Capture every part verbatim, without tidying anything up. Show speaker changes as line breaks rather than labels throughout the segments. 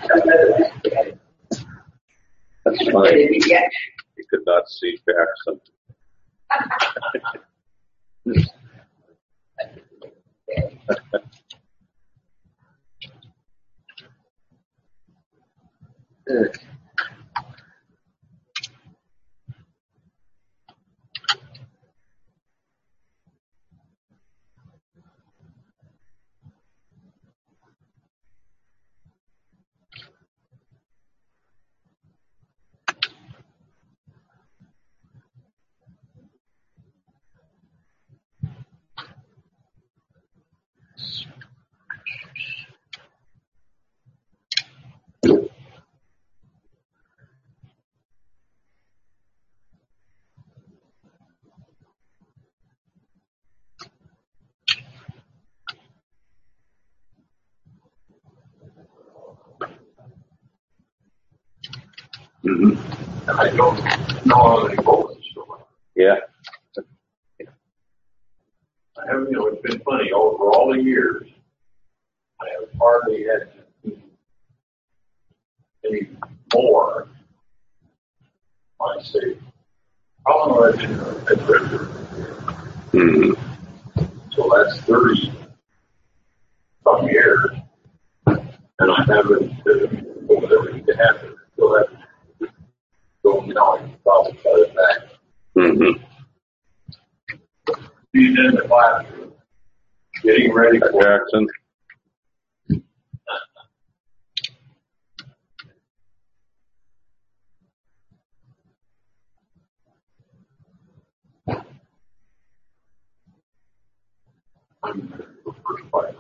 That's funny. You could not see Jackson.
Mm-hmm. And I don't know how many bullets still are.
Yeah.
I have, you know, it's been funny over all the years. I have hardly had any more. I say, how long have I been at Treasure?
Mm-hmm.
So that's thirty some years, and I haven't uh, everything to happen. Still haven't. So now I can probably cut it back.
Mm-hmm.
Being in the classroom, getting ready for
Jackson.
I'm the first fighter.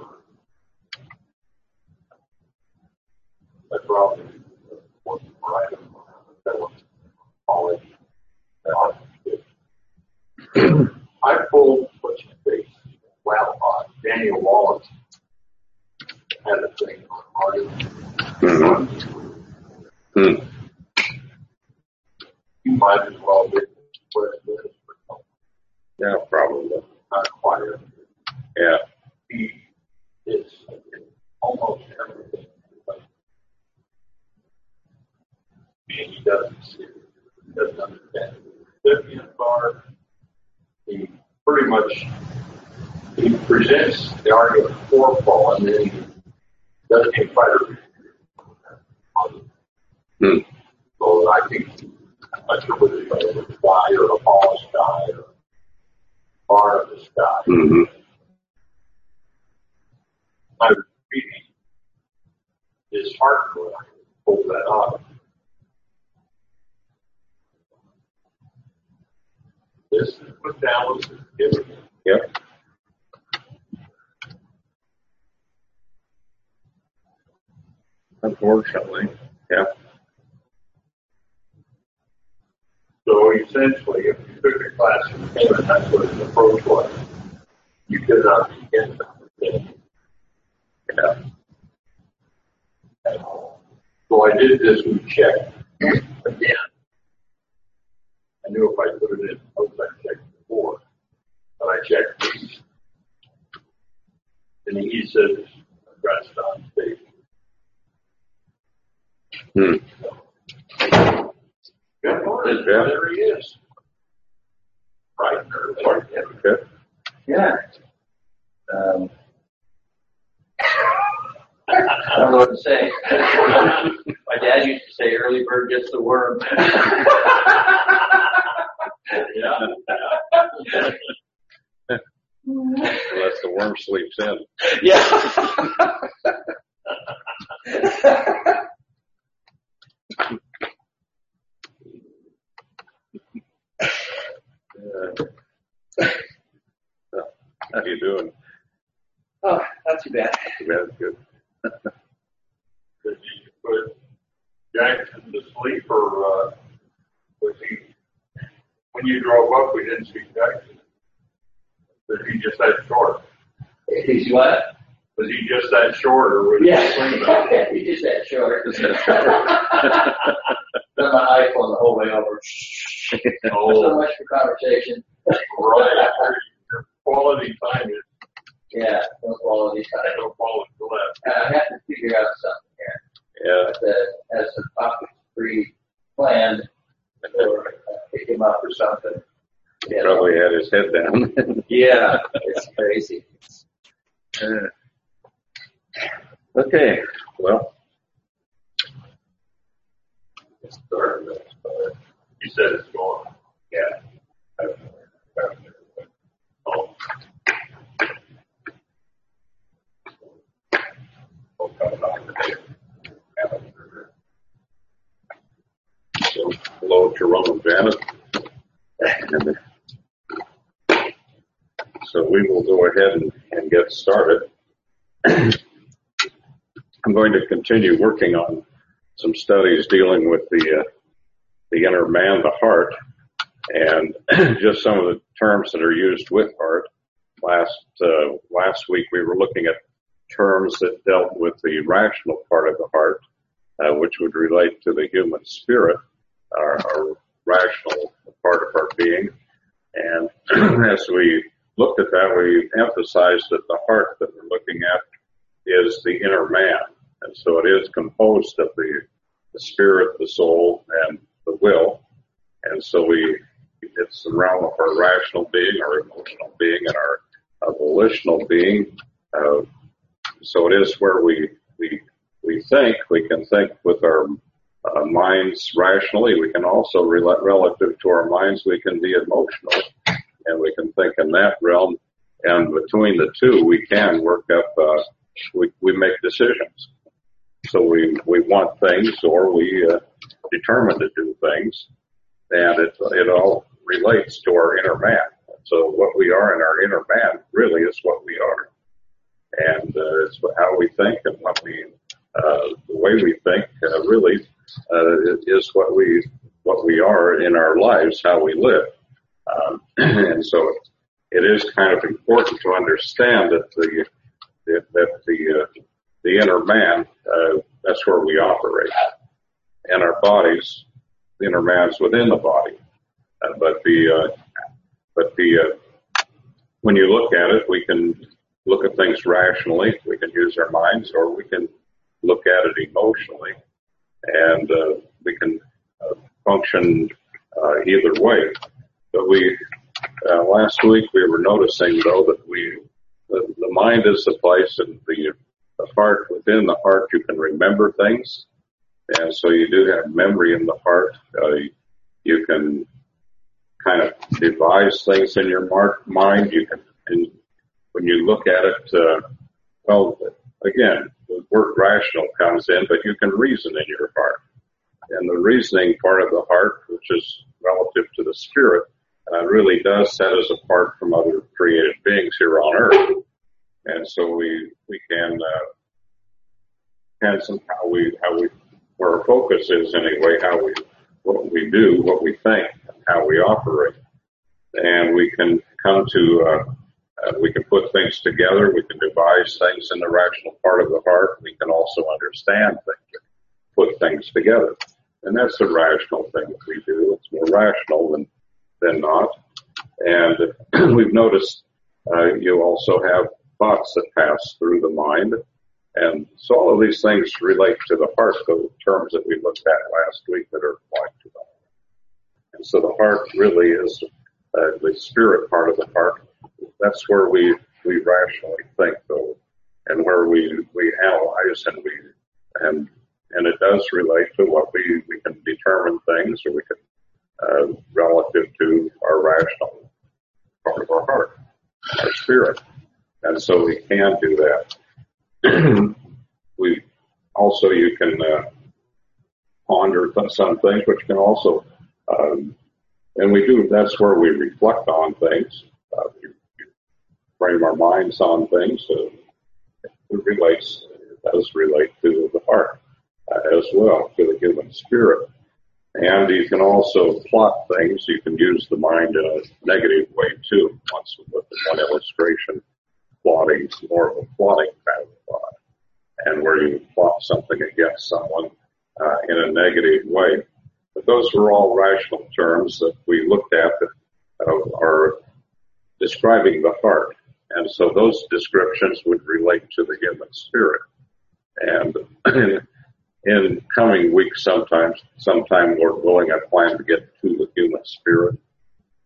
I probably wasn't right. That was college. I pulled what's his face, wow, uh, Daniel Wallace had a thing on artist.
Mm-hmm. Mm.
You might as well get where it is for something.
Yeah, probably.
Not quite.
Yeah.
He is almost everything. And he doesn't see it. He doesn't understand it. Recipient bar, he pretty much he presents the argument for Paul, and then he doesn't even try to.
Hmm.
So I think I'm not sure whether it's a guy or a Paul's guy or Barnabas guy.
Mm-hmm.
I was reading his heart when I pulled that up. This is what Dallas is giving me.
Yep. Unfortunately, yeah.
So essentially, if you took a class in Canada, that's what his approach was. You could not begin to.
Yeah.
So I did this with check again. I knew if I put it in, notes I checked before, but I checked these. And he says, addressed on stage.
Hmm.
Yeah,
yeah.
There he is. Right there.
Okay.
Yeah. Um, I don't know what to say. My dad used to say, early bird gets the worm.
Yeah.
Unless the worm sleeps in.
Yeah.
uh, how you doing?
Oh, not too bad.
Too bad. Good.
Did you put Jackson to sleep, or uh, was he, when you drove up, we didn't see Jackson? Was he just that short?
He's what?
Was he just that short, or was
Yeah.
he sleeping?
He's just that short. Just that short. Got my iPhone the whole way over.
Oh.
So much for conversation.
Right. Your quality time is
Yeah, no quality time.
no quality left.
I have to figure out something here.
Yeah. head down.
Yeah, it's crazy.
Uh, okay, well.
It's third, but you said it's going. Yeah. Oh.
So, hello, Jerome and Janet. And so we will go ahead and, and get started. I'm going to continue working on some studies dealing with the uh, the inner man, the heart, and just some of the terms that are used with heart. Last uh, last week we were looking at terms that dealt with the rational part of the heart, uh, which would relate to the human spirit, our, our rational part of our being. And as we looked at that, we emphasized that the heart that we're looking at is the inner man. And so it is composed of the, the spirit, the soul, and the will. And so we, it's the realm of our rational being, our emotional being, and our, our volitional being. Uh, so it is where we, we, we think. We can think with our uh, minds rationally. We can also, rel- relative to our minds, we can be emotional. And we can think in that realm. And between the two, we can work up, uh, we, we make decisions. So we, we want things, or we uh, determine to do things, and it, it all relates to our inner man. So what we are in our inner man really is what we are. And uh, it's how we think, and what we, uh, the way we think uh, really uh, is what we, what we are in our lives, how we live. Um, and so it is kind of important to understand that the, that the, uh, the inner man, uh, that's where we operate. And our bodies, the inner man's within the body. Uh, but the, uh, but the, uh, when you look at it, we can look at things rationally. We can use our minds, or we can look at it emotionally. And, uh, we can uh, function, uh, either way. But we, uh, last week we were noticing though that we, the, the mind is the place, and the, the heart, within the heart you can remember things. And so you do have memory in the heart. Uh, you can kind of devise things in your mar- mind. You can, and when you look at it, uh, well, again, the word rational comes in, but you can reason in your heart. And the reasoning part of the heart, which is relative to the spirit, uh, really does set us apart from other created beings here on earth. And so we, we can, uh, can somehow we, how we, where our focus is anyway, how we, what we do, what we think, and how we operate. And we can come to, uh, uh, we can put things together, we can devise things in the rational part of the heart, we can also understand things, put things together. And that's the rational thing that we do. It's more rational than, than not. And we've noticed, uh, you also have thoughts that pass through the mind. And so all of these things relate to the heart, the terms that we looked at last week that are applied to them. And so the heart really is uh, the spirit part of the heart. That's where we, we rationally think, though, and where we, we analyze, and we, and, and it does relate to what we, we can determine things, or we can, uh, relative to our rational part of our heart, our spirit. And so we can do that. We also, you can uh, ponder some things, which can also, um, and we do, that's where we reflect on things. Uh, we, we frame our minds on things. So it relates, it does relate to the heart uh, as well, to the human spirit. And you can also plot things. You can use the mind in a negative way too. Once with one illustration, plotting, more of a plotting kind of thought, and where you plot something against someone uh, in a negative way. But those were all rational terms that we looked at that uh, are describing the heart. And so those descriptions would relate to the human spirit. And in, in coming weeks, sometimes, sometime Lord willing, I plan to get to the human spirit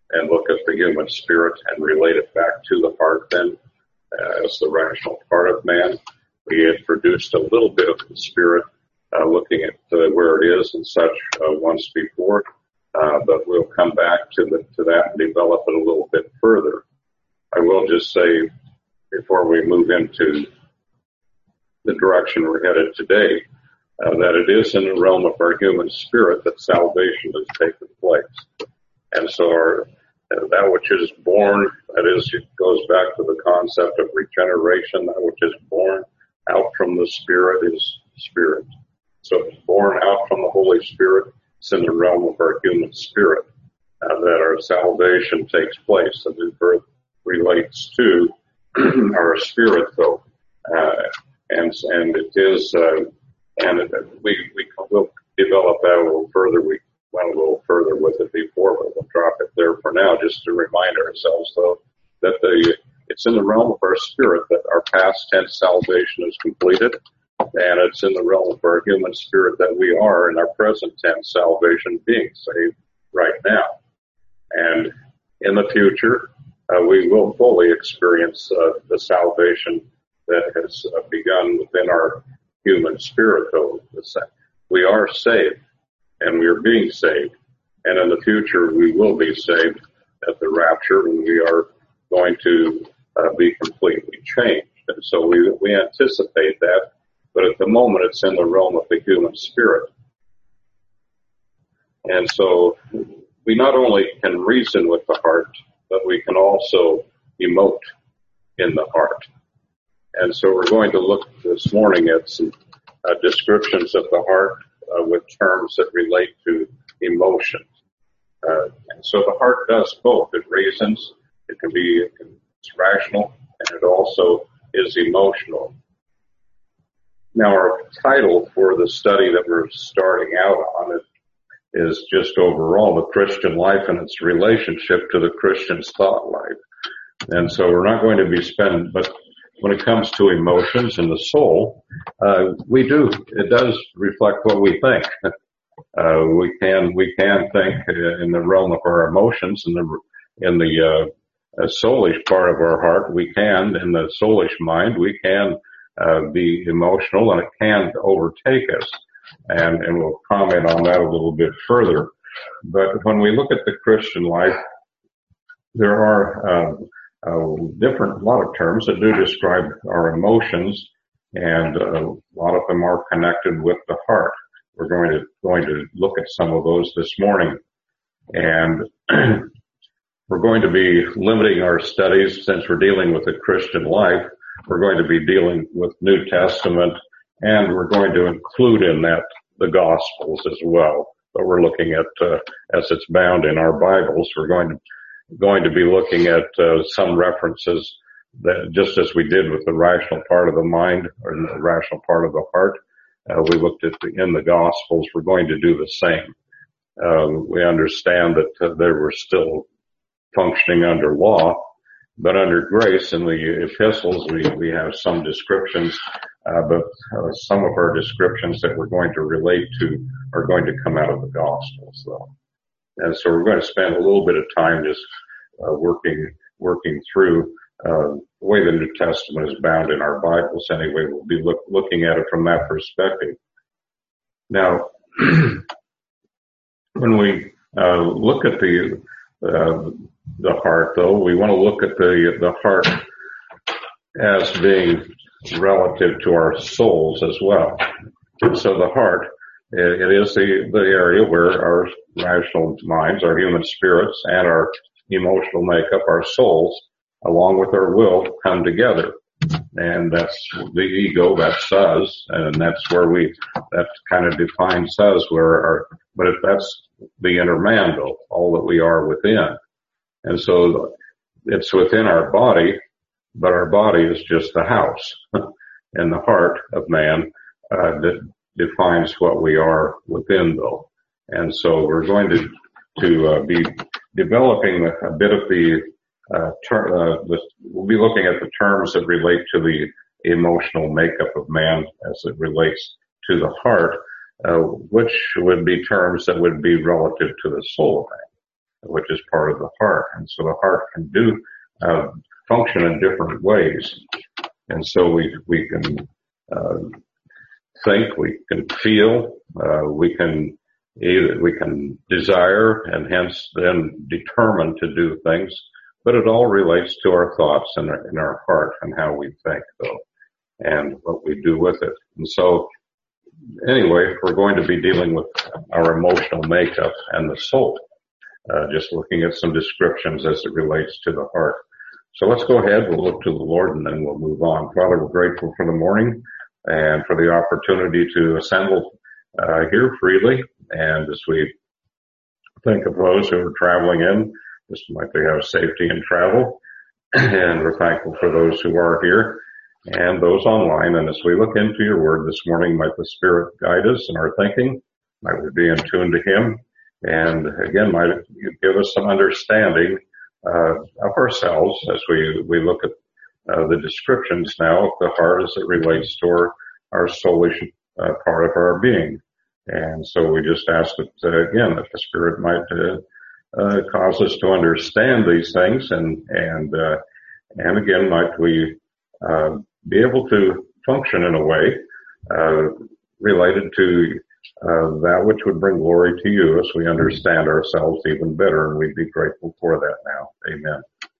and look at the human spirit and relate it back to the heart then uh, as the rational part of man. We introduced a little bit of the spirit, uh, looking at uh, where it is and such uh, once before, uh, but we'll come back to, the, to that and develop it a little bit further. I will just say, before we move into the direction we're headed today, uh, that it is in the realm of our human spirit that salvation has taken place. And so our, uh, that which is born, that is, it goes back to the concept of regeneration, that which is born out from the Spirit is Spirit. So it's born out from the Holy Spirit. It's in the realm of our human spirit uh, that our salvation takes place. The new birth relates to our spirit, though, uh, and and it is, uh, and it, we we will develop that a little further. We went a little further with it before, but we'll drop it there for now, just to remind ourselves, though, that the it's in the realm of our spirit that our past tense salvation is completed, and it's in the realm of our human spirit that we are in our present tense salvation being saved right now, and in the future. Uh, we will fully experience uh, the salvation that has uh, begun within our human spirit, though. We are saved, and we are being saved. And in the future, we will be saved at the rapture, when we are going to uh, be completely changed. And so we, we anticipate that, but at the moment, it's in the realm of the human spirit. And so we not only can reason with the heart, but we can also emote in the heart. And so we're going to look this morning at some uh, descriptions of the heart uh, with terms that relate to emotions. Uh, and so the heart does both. It reasons, it can be it's rational, and it also is emotional. Now, our title for the study that we're starting out on is is just overall the Christian life and its relationship to the Christian's thought life. And so we're not going to be spending, but when it comes to emotions and the soul, uh, we do, it does reflect what we think. Uh, we can, we can think in the realm of our emotions, in the, in the, uh, soulish part of our heart. We can, in the soulish mind, we can, uh, be emotional, and it can overtake us. And, and we'll comment on that a little bit further. But when we look at the Christian life, there are uh, uh, different, a lot of terms that do describe our emotions, and uh, a lot of them are connected with the heart. We're going to going to look at some of those this morning, and we're going to be limiting our studies, since we're dealing with the Christian life. We're going to be dealing with New Testament. And we're going to include in that the Gospels as well. But we're looking at, uh, as it's bound in our Bibles, we're going to, going to be looking at, uh, some references that, just as we did with the rational part of the mind, or the rational part of the heart, uh, we looked at the, in the Gospels, we're going to do the same. Uh, we understand that uh, they were still functioning under law, but under grace in the epistles, we, we have some descriptions, uh, but uh, some of our descriptions that we're going to relate to are going to come out of the Gospels, though. And so we're going to spend a little bit of time just uh, working working through uh, the way the New Testament is bound in our Bibles. Anyway, we'll be look, looking at it from that perspective. Now, when we uh, look at the uh, the heart, though, we want to look at the the heart as being relative to our souls as well. So the heart, it, it is the, the area where our rational minds, our human spirits, and our emotional makeup, our souls, along with our will, come together. And that's the ego, that's us, and that's where we, that kind of defines us, where our, but if that's the inner man, though, all that we are within. And so it's within our body, but our body is just the house. And the heart of man uh, that defines what we are within, though. And so we're going to to uh, be developing a bit of the, uh, ter- uh, the, we'll be looking at the terms that relate to the emotional makeup of man as it relates to the heart, uh, which would be terms that would be relative to the soul of man. which is part of the heart. And so the heart can do, uh, function in different ways. And so we, we can, uh, think, we can feel, uh, we can either, we can desire and hence then determine to do things, but it all relates to our thoughts and our, in our heart and how we think though, and what we do with it. And so anyway, we're going to be dealing with our emotional makeup and the soul, uh, just looking at some descriptions as it relates to the heart. So let's go ahead, we'll look to the Lord and then we'll move on. Father, we're grateful for the morning and for the opportunity to assemble uh, here freely. And as we think of those who are traveling in, just might they have safety in travel. And we're thankful for those who are here and those online. And as we look into your word this morning, might the Spirit guide us in our thinking. Might we be in tune to him. And again, might you give us some understanding uh, of ourselves as we, we look at uh, the descriptions now of the heart as it relates to our, our soulish uh, part of our being. And so we just ask that, uh, again, that the Spirit might uh, uh, cause us to understand these things and, and, uh, and again, might we uh, be able to function in a way uh, related to uh, that which would bring glory to you as we understand ourselves even better, and we'd be grateful for that now. Amen.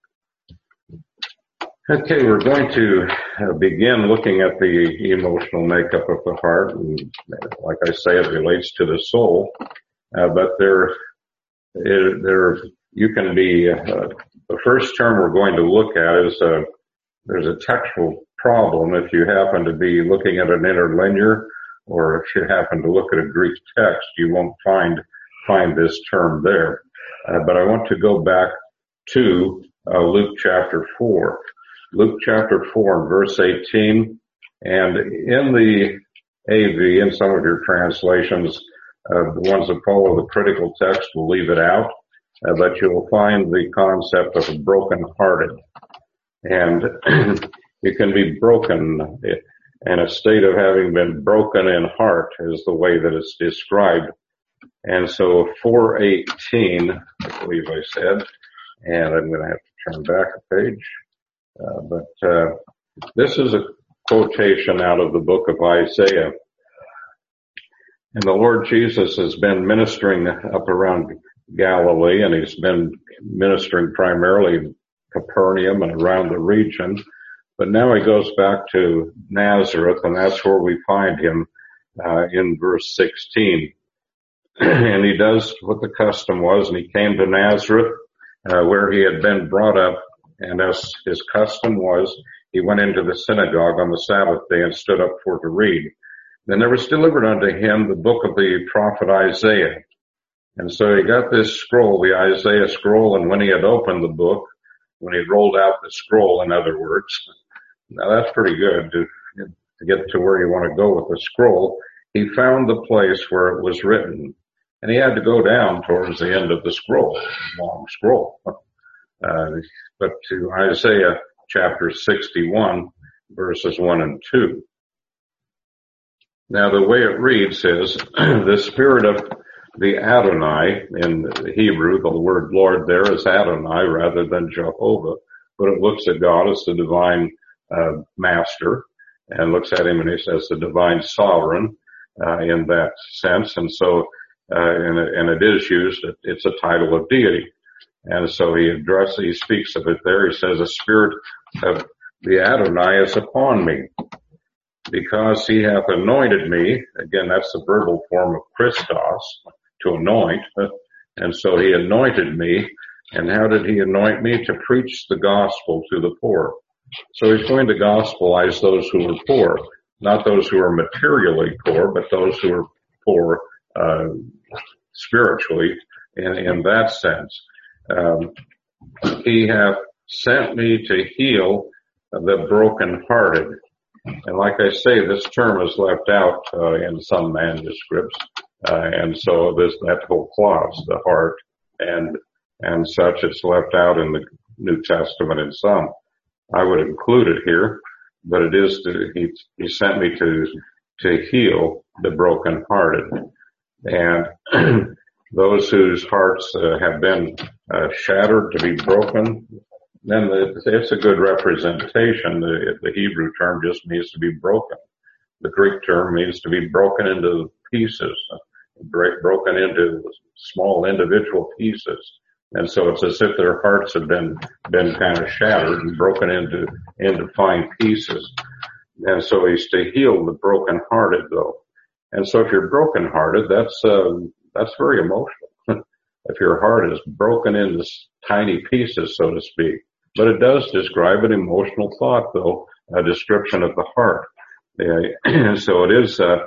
Okay, we're going to uh, begin looking at the emotional makeup of the heart, and like I say, it relates to the soul, uh, but there, it, there, you can be, uh, the first term we're going to look at is, uh, there's a textual problem if you happen to be looking at an interlinear, or if you happen to look at a Greek text, you won't find, find this term there. Uh, but I want to go back to, uh, Luke chapter four. Luke chapter four and verse eighteen, and in the A V, in some of your translations, uh, the ones that follow the critical text will leave it out, uh, but you'll find the concept of broken-hearted. And you can be broken, and a state of having been broken in heart is the way that it's described. And so four eighteen, I believe I said, and I'm going to have to turn back a page. Uh, but uh, this is a quotation out of the book of Isaiah. And the Lord Jesus has been ministering up around Galilee, and he's been ministering primarily Capernaum and around the region. But now he goes back to Nazareth, and that's where we find him uh, in verse sixteen. And he does what the custom was, and he came to Nazareth, uh, where he had been brought up. And as his custom was, he went into the synagogue on the Sabbath day and stood up for to read. Then there was delivered unto him the book of the prophet Isaiah. And so he got this scroll, the Isaiah scroll, and when he had opened the book, when he rolled out the scroll, in other words, now that's pretty good to, to get to where you want to go with the scroll, he found the place where it was written. And he had to go down towards the end of the scroll, long scroll. Uh, but to Isaiah chapter sixty-one, verses one and two. Now the way it reads is, the spirit of the Adonai, in the Hebrew, the word Lord there is Adonai rather than Jehovah, but it looks at God as the divine uh, master, and looks at him and he says the divine sovereign uh, in that sense. And so, uh, and, and it is used, it's a title of deity. And so he addresses, he speaks of it there. He says, the spirit of the Adonai is upon me, because he hath anointed me. Again, that's the verbal form of Christos, to anoint. And so he anointed me. And how did he anoint me? To preach the gospel to the poor. So he's going to gospelize those who are poor, not those who are materially poor, but those who are poor uh, spiritually in, in that sense. Um, he hath sent me to heal the brokenhearted. And like I say, this term is left out uh, in some manuscripts, uh, and so there's that whole clause, the heart, and and such. It's left out in the New Testament in some. I would include it here, but it is to, he he sent me to to heal the brokenhearted, and those whose hearts uh, have been uh, shattered, to be broken, then the, it's a good representation. The, the Hebrew term just means to be broken. The Greek term means to be broken into pieces, break, broken into small individual pieces. And so it's as if their hearts have been, been kind of shattered and broken into, into fine pieces. And so he's to heal the brokenhearted, though. And so if you're brokenhearted, that's, uh, that's very emotional. If your heart is broken into tiny pieces, so to speak. But it does describe an emotional thought, though, a description of the heart. And so it is, uh,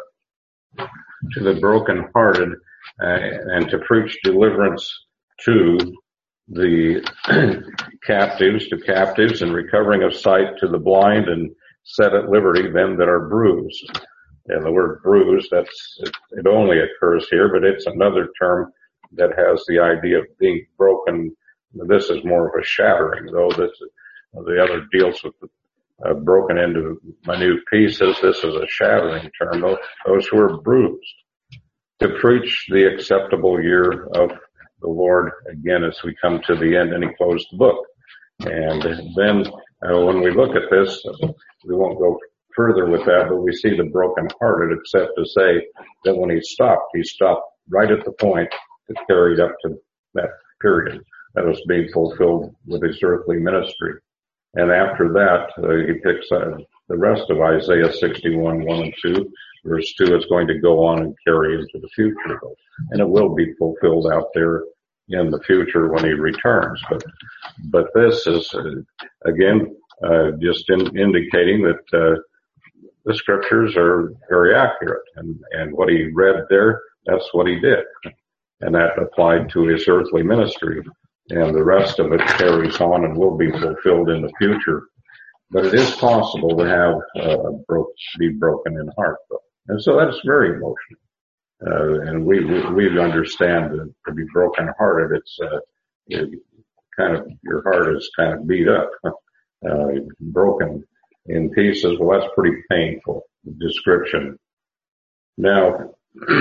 to the brokenhearted, uh, and to preach deliverance to the captives, to captives, and recovering of sight to the blind, and set at liberty them that are bruised. And the word bruised, that's, it, it only occurs here, but it's another term that has the idea of being broken. This is more of a shattering, though. This, the other deals with the, uh, broken into minute pieces. This is a shattering term. Those, those who are bruised. To preach the acceptable year of the Lord, again, as we come to the end, and he closed the book. And then uh, when we look at this, we won't go further with that, but we see the brokenhearted, except to say that when he stopped, he stopped right at the point that carried up to that period that was being fulfilled with his earthly ministry. And after that, uh, he picks uh, the rest of Isaiah sixty-one, one and two. Verse two is going to go on and carry into the future, though. And it will be fulfilled out there in the future when he returns. But, but this is, uh, again, uh, just in, indicating that, uh, the scriptures are very accurate. And, and what he read there, that's what he did. And that applied to his earthly ministry. And the rest of it carries on and will be fulfilled in the future. But it is possible to have, uh, broke, be broken in heart, though. And so that's very emotional. Uh, and we, we, we understand that to be broken-hearted, it's, uh, it kind of, your heart is kind of beat up, uh, broken in pieces. Well, that's pretty painful description. Now,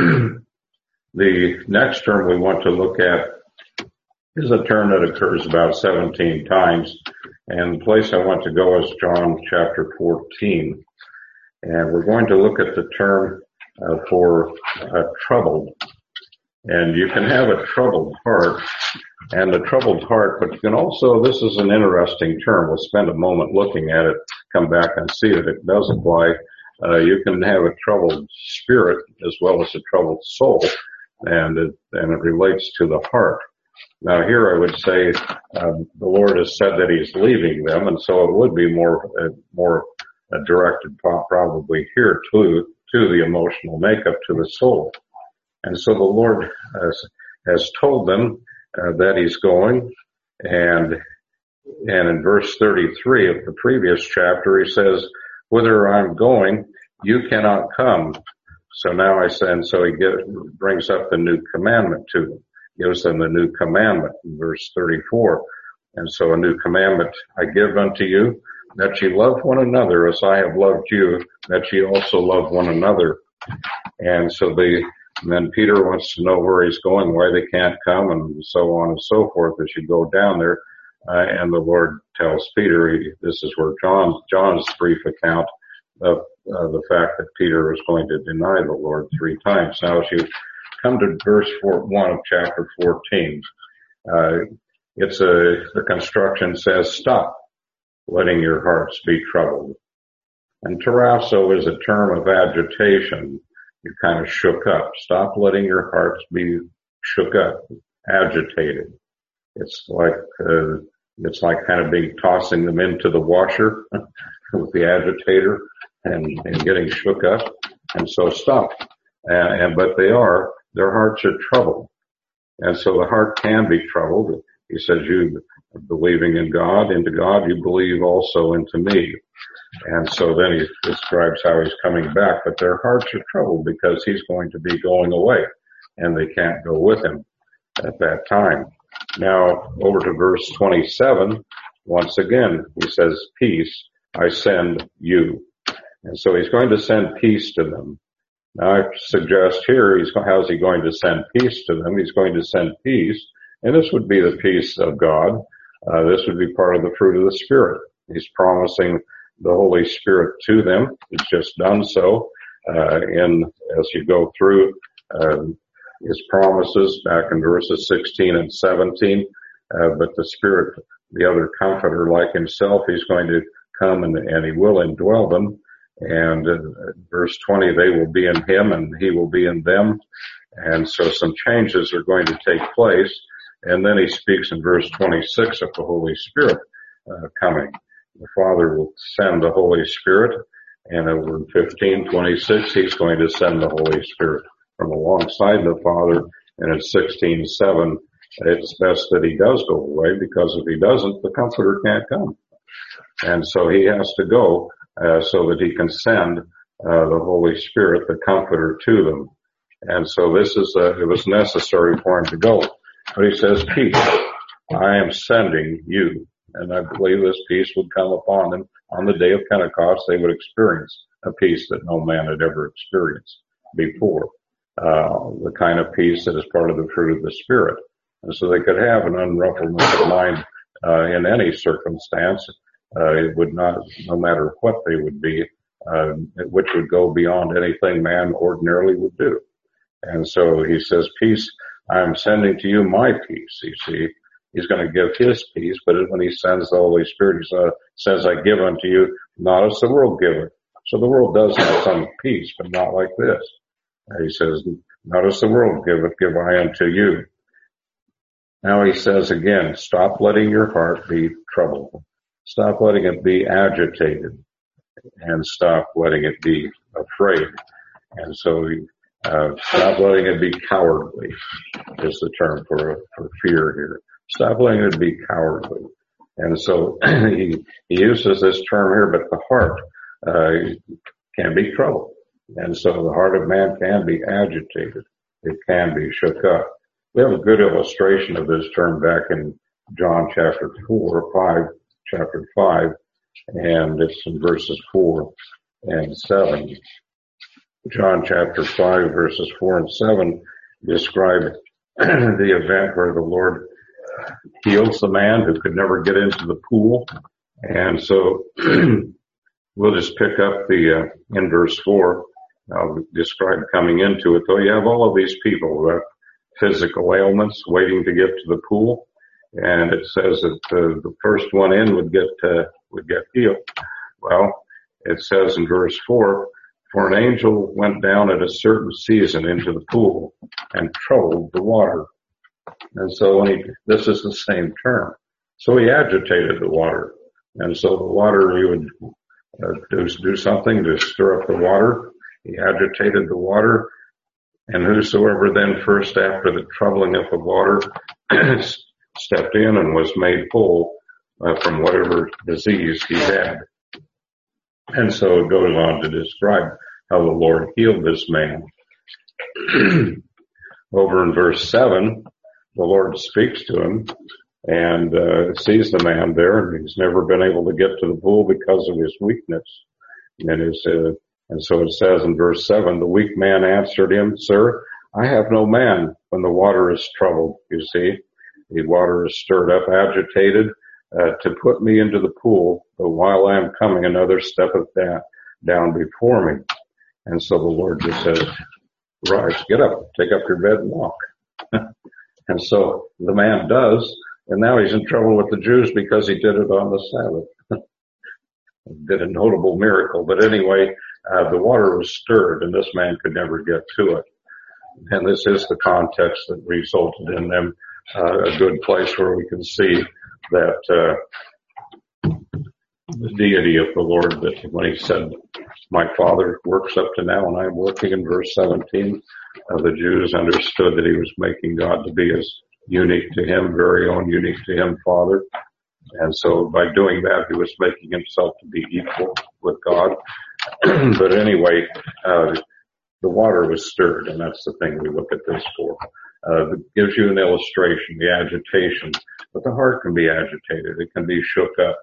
the next term we want to look at is a term that occurs about seventeen times. And the place I want to go is John chapter fourteen. And we're going to look at the term uh, for uh, troubled. And you can have a troubled heart, and the troubled heart, but you can also, this is an interesting term. We'll spend a moment looking at it, come back and see that it does apply. Uh, you can have a troubled spirit as well as a troubled soul, and it, and it relates to the heart. Now here I would say um, the Lord has said that he's leaving them, and so it would be more uh, more uh, directed probably here to to the emotional makeup, to the soul. And so the Lord has, has told them uh, that he's going, and and in verse thirty-three of the previous chapter he says, "Whither I'm going, you cannot come." So now I say, and so he get, brings up the new commandment to them. Gives them the new commandment in verse thirty-four. And so a new commandment I give unto you, that ye love one another as I have loved you, that ye also love one another. And so the, and then Peter wants to know where he's going, why they can't come, and so on and so forth as you go down there. Uh, and the Lord tells Peter, he, this is where John, John's brief account of uh, the fact that Peter was going to deny the Lord three times. Now as you come to verse four, one of chapter fourteen. Uh, it's a, the construction says, stop letting your hearts be troubled. And tarasso is a term of agitation. You're kind of shook up. Stop letting your hearts be shook up, agitated. It's like, uh, it's like kind of being tossing them into the washer with the agitator and, and getting shook up. And so stop. And, and, but they are, their hearts are troubled. And so the heart can be troubled. He says, you believing in God, into God, you believe also into me. And so then he describes how he's coming back, but their hearts are troubled because he's going to be going away and they can't go with him at that time. Now over to verse twenty-seven. Once again, he says, peace I send you. And so he's going to send peace to them. Now I suggest here, he's, how's he going to send peace to them? He's going to send peace, and this would be the peace of God. Uh, this would be part of the fruit of the Spirit. He's promising the Holy Spirit to them. He's just done so. Uh, in, as you go through, uh, his promises back in verses sixteen and seventeen, uh, but the Spirit, the other comforter like himself, he's going to come and, and he will indwell them. And uh, verse twenty, they will be in him and he will be in them. And so some changes are going to take place. And then he speaks in verse twenty-six of the Holy Spirit uh, coming. The Father will send the Holy Spirit. And over in fifteen twenty-six, he's going to send the Holy Spirit from alongside the Father. And in sixteen seven, it's best that he does go away, because if he doesn't, the Comforter can't come. And so he has to go uh, so that he can send uh, the Holy Spirit, the Comforter, to them. And so this is, uh, it was necessary for him to go. But he says, peace, I am sending you. And I believe this peace would come upon them on the day of Pentecost. They would experience a peace that no man had ever experienced before. Uh, the kind of peace that is part of the fruit of the Spirit. And so they could have an unruffledness of mind, uh, in any circumstance. Uh, it would not, no matter what they would be, uh, which would go beyond anything man ordinarily would do. And so he says, peace, I am sending to you my peace. You see, he's going to give his peace, but when he sends the Holy Spirit, he says, I give unto you, not as the world giveth. So the world does have some peace, but not like this. He says, not as the world giveth, give I unto you. Now he says again, stop letting your heart be troubled. Stop letting it be agitated, and stop letting it be afraid. And so uh, stop letting it be cowardly is the term for, for fear here. Stop letting it be cowardly. And so he, he uses this term here, but the heart uh, can be troubled. And so the heart of man can be agitated. It can be shook up. We have a good illustration of this term back in John chapter four, five, chapter five, and it's in verses four and seven. John chapter five, verses four and seven describe the event where the Lord heals the man who could never get into the pool. And so we'll just pick up the, uh, in verse four, I'll describe coming into it, though you have all of these people who have physical ailments waiting to get to the pool. And it says that uh, the first one in would get, uh, would get healed. Well, it says in verse four, for an angel went down at a certain season into the pool and troubled the water. And so when he, this is the same term. So he agitated the water. And so the water, you would uh, do, do something to stir up the water. He agitated the water. And whosoever then first after the troubling of the water stepped in and was made whole uh, from whatever disease he had. And so it goes on to describe how the Lord healed this man. Over in verse seven, the Lord speaks to him and uh, sees the man there, and he's never been able to get to the pool because of his weakness. And, his, uh, and so it says in verse seven, the weak man answered him, Sir, I have no man when the water is troubled. You see, the water is stirred up, agitated, uh, to put me into the pool, but while I am coming, another steppeth down, down before me. And so the Lord just says, rise, get up, take up your bed and walk. And so the man does, and now he's in trouble with the Jews because he did it on the Sabbath. Did a notable miracle. But anyway, uh, the water was stirred, and this man could never get to it. And this is the context that resulted in them uh, a good place where we can see that uh, the deity of the Lord, that when he said, my Father works up to now and I'm working, in verse seventeen, uh, the Jews understood that he was making God to be as unique to him, very own unique to him Father. And so by doing that, he was making himself to be equal with God. But anyway, uh, the water was stirred, and that's the thing we look at this for. Uh, it gives you an illustration, the agitation, but the heart can be agitated. It can be shook up,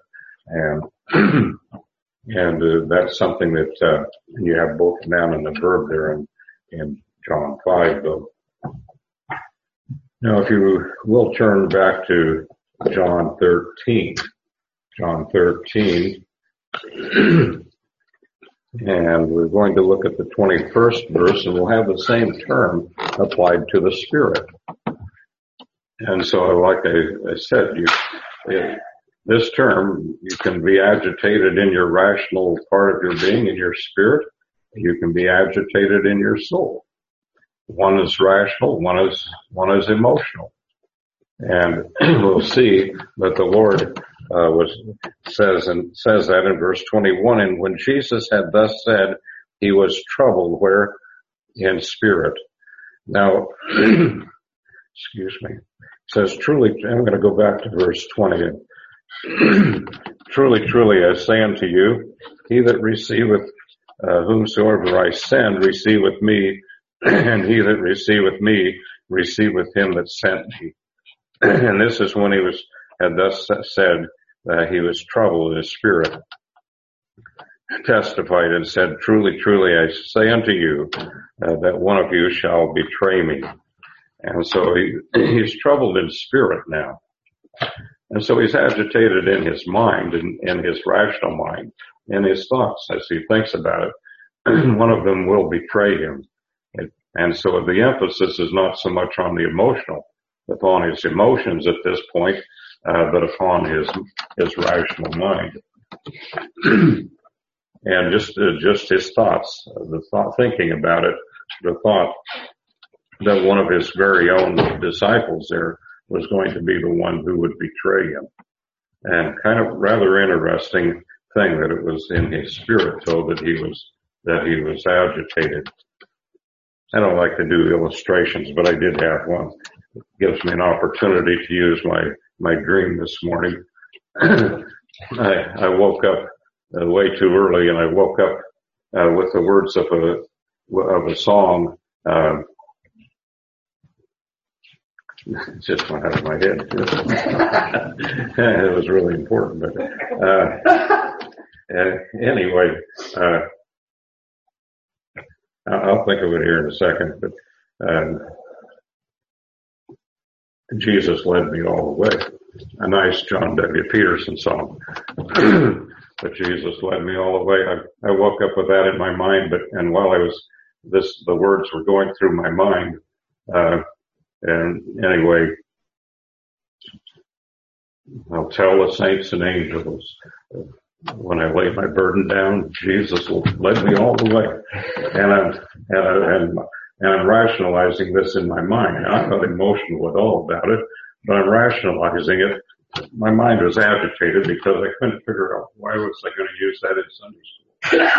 and and uh, that's something that uh, you have both a noun and a verb there in, in John five, though. Now, if you will turn back to John thirteen, John thirteen, and we're going to look at the twenty-first verse, and we'll have the same term applied to the Spirit. And so, like I, I said, you, it, this term, you can be agitated in your rational part of your being, in your spirit. You can be agitated in your soul. One is rational, one is, one is emotional. And we'll see that the Lord uh, was says and says that in verse twenty-one. And when Jesus had thus said, he was troubled where? In spirit. Now, excuse me. It says, truly, I'm going to go back to verse twenty. Truly, truly, I say unto you, he that receiveth uh, whomsoever I send receiveth me, and he that receiveth me receiveth him that sent me. And this is when he was had thus said that he was troubled in his spirit, testified and said, truly, truly, I say unto you uh, that one of you shall betray me. And so he, he's troubled in spirit now. And so he's agitated in his mind, in, in his rational mind, in his thoughts as he thinks about it. One of them will betray him. It, and so the emphasis is not so much on the emotional, upon his emotions at this point, uh, but upon his, his rational mind. And just, uh, just his thoughts, uh, the thought, thinking about it, the thought that one of his very own disciples there was going to be the one who would betray him. And kind of rather interesting thing that it was in his spirit, so that he was, that he was agitated. I don't like to do illustrations, but I did have one. It gives me an opportunity to use my, my dream this morning. I, I woke up uh, way too early, and I woke up uh, with the words of a, of a song, uh, it just went out of my head. It was really important, but, uh, anyway, uh, I'll think of it here in a second, but, um, Jesus led me all the way. A nice John W. Peterson song. But Jesus led me all the way. I, I woke up with that in my mind, but, and while I was, this, the words were going through my mind, uh, and anyway, I'll tell the saints and angels, when I lay my burden down, Jesus led me all the way. And I'm, and, I, and, and I'm rationalizing this in my mind. I'm not emotional at all about it, but I'm rationalizing it. My mind was agitated because I couldn't figure out why was I going to use that in Sunday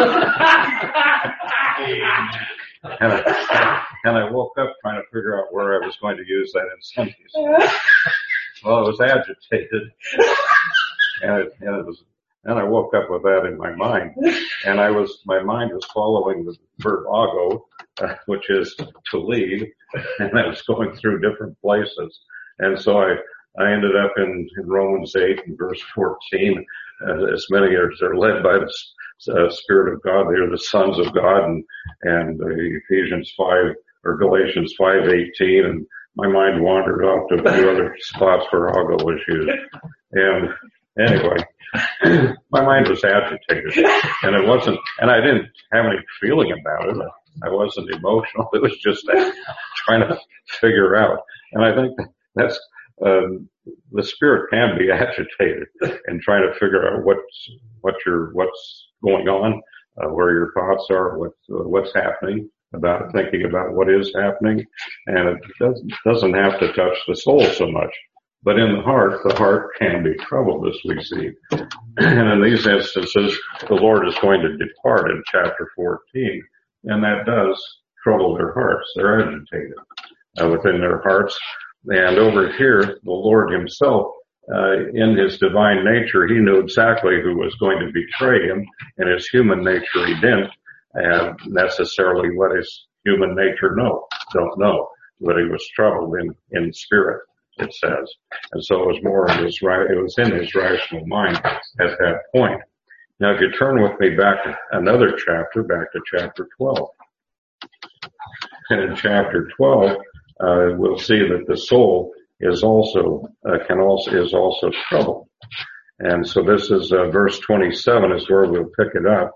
school. And I, and I woke up trying to figure out where I was going to use that in Sunday school. Well, I was agitated, and it, and it was, and I woke up with that in my mind, and I was, my mind was following the verb ago, uh, which is to lead, and I was going through different places, and so I, I ended up in, in Romans eight and verse fourteen, uh, as many as are led by the uh, Spirit of God, they are the sons of God, and, and uh, Ephesians five, or Galatians five eighteen, and my mind wandered off to a few other spots where Ago was used. And anyway, my mind was agitated, and it wasn't, and I didn't have any feeling about it. I wasn't emotional. It was just trying to figure out. And I think that's, um, the spirit can be agitated and trying to figure out what's, what your, what's going on, uh, where your thoughts are, what's, uh, what's happening, about thinking about what is happening. And it doesn't, doesn't have to touch the soul so much. But in the heart, the heart can be troubled, as we see. And in these instances, the Lord is going to depart in chapter fourteen, and that does trouble their hearts. They're agitated uh, within their hearts. And over here, the Lord himself, uh, in his divine nature, he knew exactly who was going to betray him. In his human nature, he didn't uh, necessarily let his human nature know, don't know. But he was troubled in, in spirit, it says. And so it was more in his, it was in his rational mind at that point. Now, if you turn with me back to another chapter, back to chapter twelve. And in chapter twelve, uh, we'll see that the soul is also, uh, can also, is also troubled. And so this is, uh, verse twenty-seven is where we'll pick it up.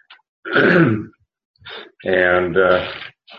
And, uh,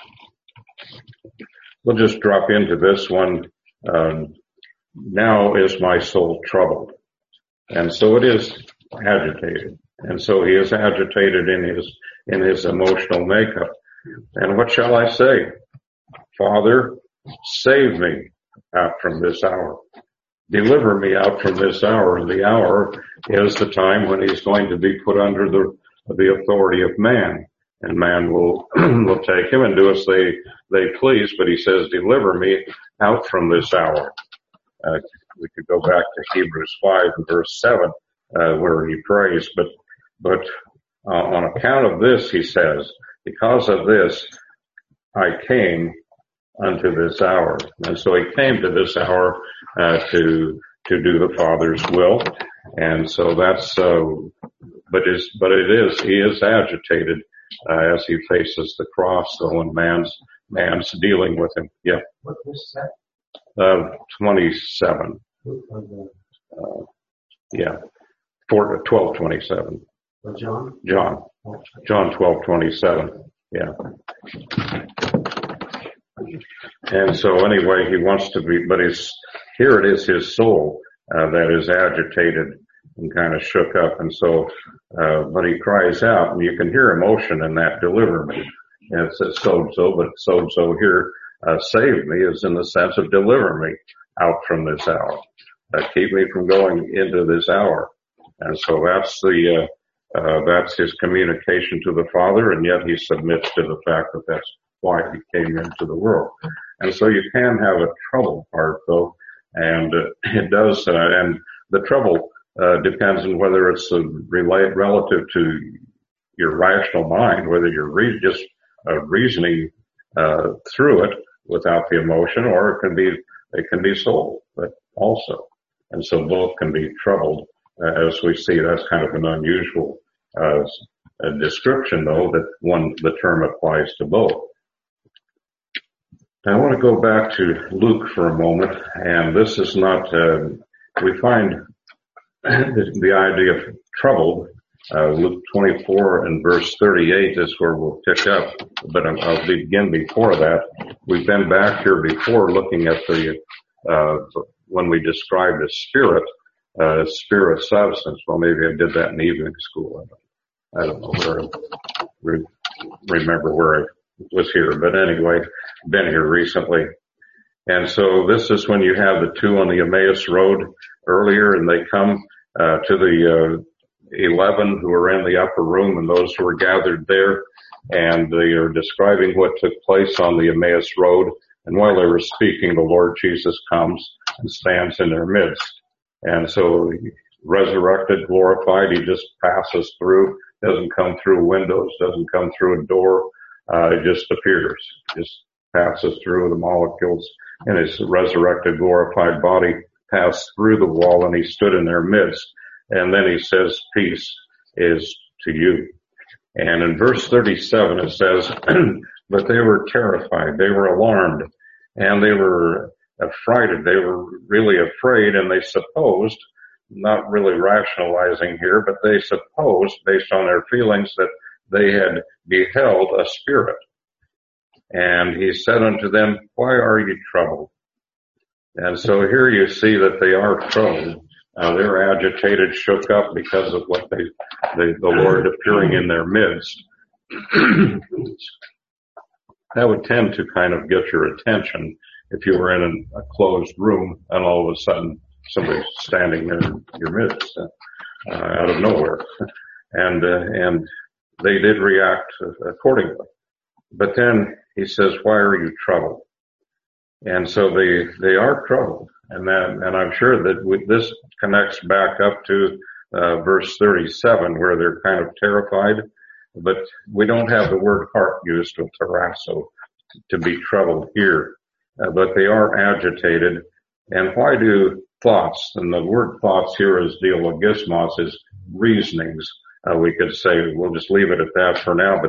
we'll just drop into this one. Um, now is my soul troubled. And so it is agitated. And so he is agitated in his, in his emotional makeup. And what shall I say? Father, save me out from this hour. Deliver me out from this hour. And the hour is the time when he's going to be put under the, the authority of man. And man will, will take him and do as they, they please. But he says, deliver me out from this hour. Uh, we could go back to Hebrews five and verse seven, uh, where he prays. But, but, uh, on account of this, he says, because of this, I came unto this hour. And so he came to this hour, uh, to, to do the Father's will. And so that's, uh, but is, but it is, he is agitated, uh, as he faces the cross, though, and man's, man's dealing with him. Yeah.
What was that?
Uh, twenty-seven. Uh, yeah. Four, twelve twenty-seven.
For John?
John. John twelve twenty-seven. Yeah. And so anyway, he wants to be, but his, here it is his soul, uh, that is agitated and kind of shook up. And so, uh, but he cries out, and you can hear emotion in that, deliver me. And it says so-and-so, but so-and-so here, uh, save me is in the sense of deliver me out from this hour. Uh, keep me from going into this hour. And so that's the, uh, uh, that's his communication to the Father, and yet he submits to the fact that that's why he came into the world. And so you can have a troubled heart, though, and uh, it does, uh, and the trouble uh, depends on whether it's uh, relate relative to your rational mind, whether you're re- just uh, reasoning uh, through it without the emotion, or it can be it can be soul, but also, and so both can be troubled. Uh, as we see, that's kind of an unusual uh, a description, though, that one the term applies to both. I want to go back to Luke for a moment, and this is not, uh, we find the, the idea of troubled, uh, Luke twenty-four and verse thirty-eight is where we'll pick up, but I'll, I'll begin before that. We've been back here before looking at the, uh, when we described a spirit, uh, spirit substance. Well, maybe I did that in evening school. I don't, I don't know where I re- remember where I was here, but anyway, been here recently. And so this is when you have the two on the Emmaus Road earlier, and they come uh, to the uh, eleven who are in the upper room and those who are gathered there, and they are describing what took place on the Emmaus Road. And while they were speaking, the Lord Jesus comes and stands in their midst. And so resurrected, glorified, he just passes through, doesn't come through windows, doesn't come through a door. Uh, it just appears, just passes through the molecules, and his resurrected, glorified body passed through the wall, and he stood in their midst. And then he says, peace is to you. And in verse thirty-seven it says, but they were terrified, they were alarmed, and they were affrighted, they were really afraid, and they supposed, not really rationalizing here, but they supposed, based on their feelings, that they had beheld a spirit. And he said unto them, why are you troubled? And so here you see that they are troubled. Uh, they're agitated, shook up because of what they, they the Lord appearing in their midst. That would tend to kind of get your attention if you were in a, a closed room and all of a sudden somebody's standing there in your midst, uh, out of nowhere. And, uh, and they did react accordingly. But then he says, why are you troubled? And so they, they are troubled. And then, and I'm sure that we, this connects back up to, uh, verse thirty-seven, where they're kind of terrified, but we don't have the word heart used with tarasso, to be troubled here. Uh, but they are agitated. And why do thoughts, and the word thoughts here is dialogismos, is reasonings. Uh, we could say, we'll just leave it at that for now, but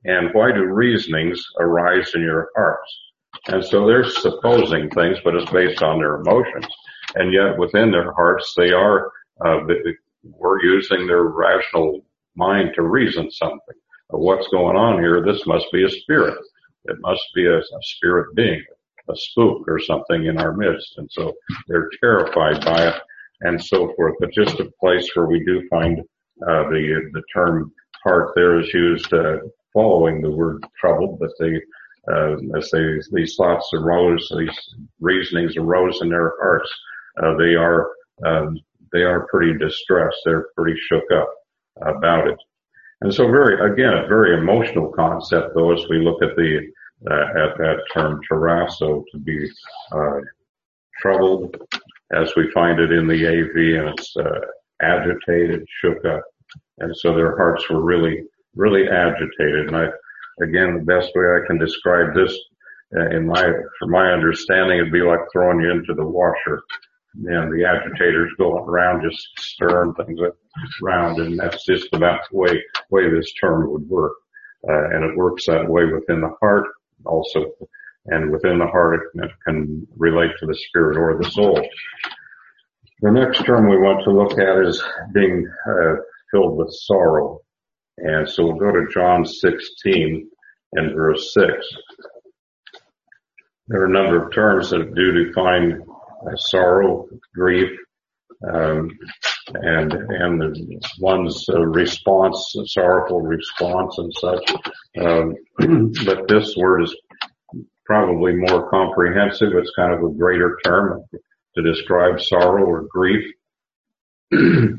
And why do reasonings arise in your hearts? And so they're supposing things, but it's based on their emotions. And yet within their hearts, they are, uh, we're using their rational mind to reason something. What's going on here? This must be a spirit. It must be a, a spirit being, a spook or something in our midst. And so they're terrified by it and so forth. But just a place where we do find uh, the the term heart there is used uh, following the word troubled, but they, uh, as they, these thoughts arose, these reasonings arose in their hearts, uh, they are, um, they are pretty distressed. They're pretty shook up about it. And so very, again, a very emotional concept though, as we look at the, uh, at that term tarasso, to be, uh, troubled, as we find it in the A V, and it's, uh, agitated, shook up. And so their hearts were really, really agitated. And I, again, the best way I can describe this, uh, in my, for my understanding, it'd be like throwing you into the washer. And the agitators going around just stirring things around, and that's just about the way, way this term would work. Uh, and it works that way within the heart also. And within the heart, it can relate to the spirit or the soul. The next term we want to look at is being uh, filled with sorrow. And so we'll go to John sixteen and verse six. There are a number of terms that do define uh, sorrow, grief, um, and and the one's uh, response, sorrowful response and such. Um, but this word is probably more comprehensive. It's kind of a greater term to describe sorrow or grief. And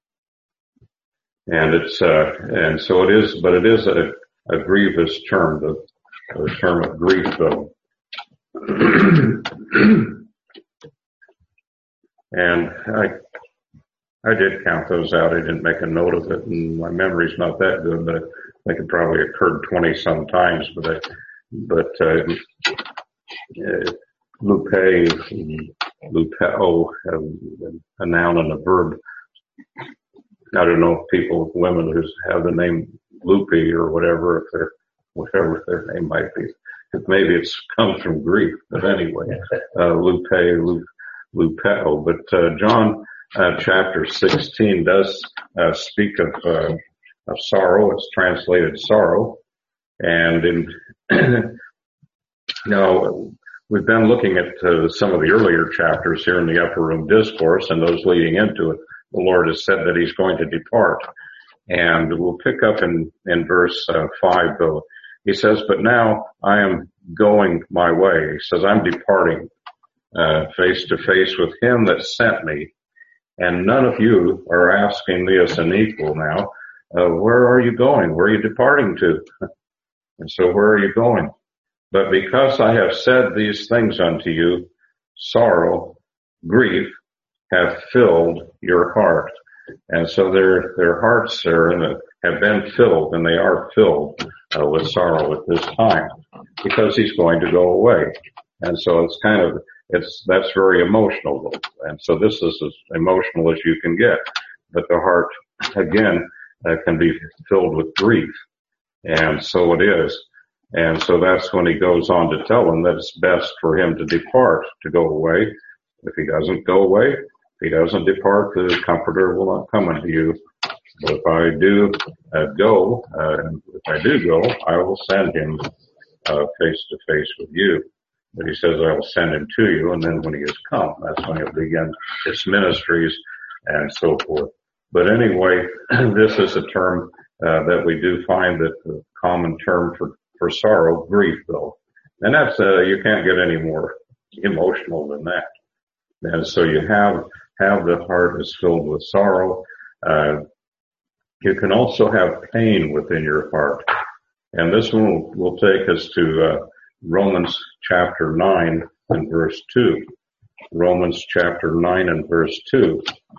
it's, uh, and so it is, but it is a, a grievous term, the, the term of grief though. And I, I did count those out. I didn't make a note of it, and my memory's not that good, but I think it probably occurred twenty some times, but I, but, uh, uh lupe, lupeo, a noun and a verb. I don't know if people, women who have the name Lupe or whatever, if they're, whatever their name might be. Maybe it's comes from Greek, but anyway, uh, lupe, lupe, lupeo. But, uh, John, uh, chapter sixteen does, uh, speak of, uh, of sorrow. It's translated sorrow. And in, now, we've been looking at uh, some of the earlier chapters here in the Upper Room Discourse and those leading into it. The Lord has said that He's going to depart. And we'll pick up in, in verse uh, five though. He says, but now I am going my way. He says, I'm departing, uh, face to face with Him that sent me. And none of you are asking me as an equal now, uh, where are you going? Where are you departing to? And so where are you going? But because I have said these things unto you, sorrow, grief, have filled your heart. And so their, their hearts are in a, have been filled, and they are filled uh, with sorrow at this time, because He's going to go away. And so it's kind of, it's, that's very emotional. And so this is as emotional as you can get. But the heart, again, uh, can be filled with grief. And so it is. And so that's when He goes on to tell them that it's best for Him to depart, to go away. If He doesn't go away, if He doesn't depart, the Comforter will not come unto you. But if I do uh, go, uh, if I do go, I will send Him uh, face to face with you. But He says, I will send Him to you, and then when He has come, that's when He'll begin His ministries and so forth. But anyway, this is a term uh, that we do find that the common term for for sorrow, grief though. And that's, uh, you can't get any more emotional than that. And so you have, have the heart is filled with sorrow. Uh, you can also have pain within your heart. And this one will, will take us to, uh, Romans chapter nine and verse two. Romans chapter nine and verse two.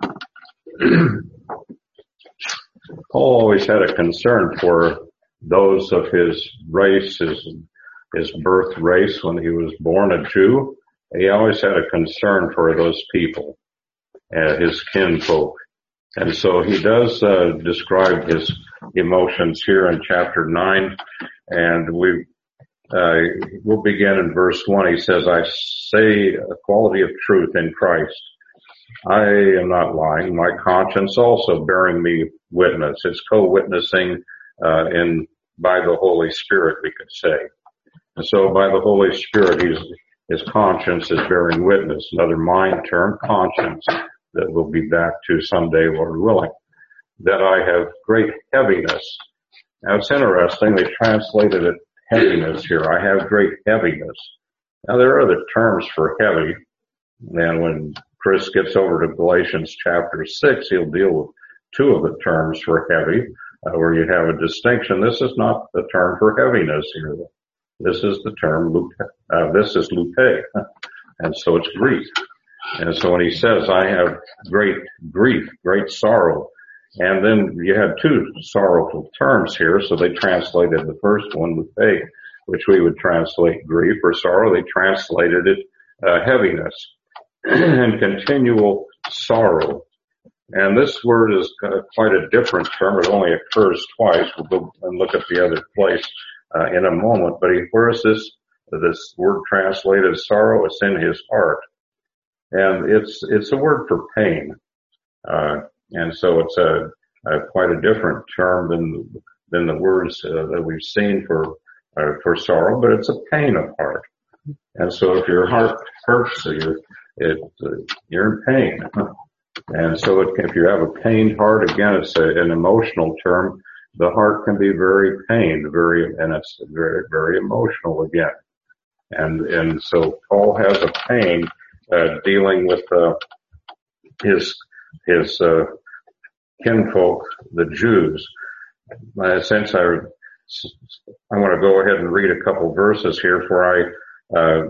Paul always had a concern for those of his race, his, his birth race when he was born a Jew. He always had a concern for those people, uh, his kinfolk. And so he does uh, describe his emotions here in chapter nine And we, uh, we'll begin in verse one. He says, I say a quality of truth in Christ. I am not lying. My conscience also bearing me witness. It's co-witnessing, uh, in, by the Holy Spirit, we could say. And so by the Holy Spirit, he's, his conscience is bearing witness. Another mind term, conscience, that we'll be back to someday, Lord willing. That I have great heaviness. Now it's interesting, they translated it heaviness here. I have great heaviness. Now there are other terms for heavy. And when Chris gets over to Galatians chapter six, he'll deal with two of the terms for heavy, uh, where you have a distinction. This is not the term for heaviness here. This is the term, uh, this is lupe. And so it's grief. And so when he says, I have great grief, great sorrow, and then you had two sorrowful terms here, so they translated the first one, lupe, which we would translate grief or sorrow. They translated it uh, heaviness and continual sorrow. And this word is uh, quite a different term. It only occurs twice. We'll go and look at the other place uh, in a moment. But where is this, this word translated sorrow? It's in his heart. And it's, it's a word for pain. Uh, and so it's a, a quite a different term than, than the words uh, that we've seen for, uh, for sorrow, but it's a pain of heart. And so if your heart hurts, you're, it, uh, you're in pain. And so it, if you have a pained heart, again, it's a, an emotional term. The heart can be very pained, very, and it's very, very emotional again. And, and so Paul has a pain, uh, dealing with, uh, his, his, uh, kinfolk, the Jews. Uh, since I, I want to go ahead and read a couple verses here for I, uh,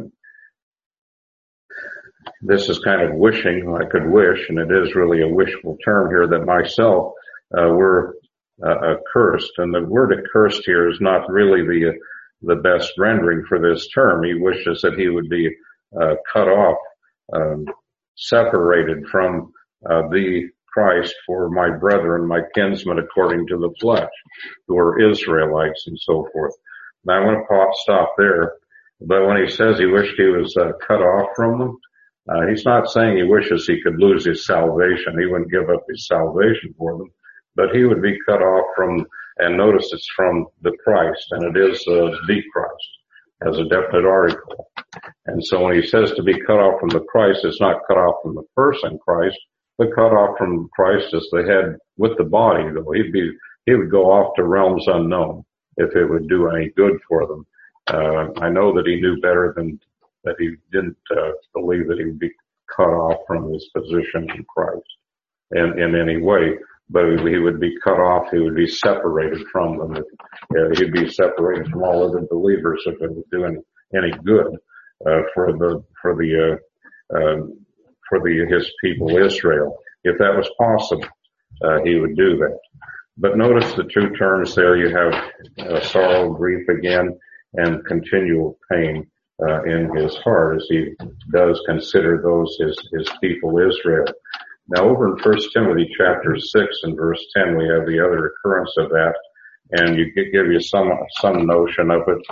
this is kind of wishing, I could wish, and it is really a wishful term here, that myself, uh, were, uh, accursed. And the word accursed here is not really the, the best rendering for this term. He wishes that he would be, uh, cut off, um, separated from, uh, the Christ for my brethren, my kinsmen according to the flesh, who are Israelites and so forth. Now I want to stop there. But when he says he wished he was, uh, cut off from them, Uh, he's not saying he wishes he could lose his salvation. He wouldn't give up his salvation for them, but he would be cut off from, and notice it's from the Christ, and it is uh, the Christ as a definite article. And so when he says to be cut off from the Christ, it's not cut off from the person Christ, but cut off from Christ as the head with the body, though. He'd be, he would go off to realms unknown if it would do any good for them. Uh, I know that he knew better than that he didn't uh, believe that he would be cut off from his position in Christ in, in any way, but he would be cut off, he would be separated from them. Uh, he'd be separated from all other believers if it was doing any good uh, for the for the uh, uh, for the his people Israel. If that was possible, uh, he would do that. But notice the two terms there. You have uh, sorrow, grief again, and continual pain Uh, in his heart as he does consider those his, his people Israel. Now over in First Timothy chapter six and verse ten, we have the other occurrence of that, and you could give you some, some notion of it.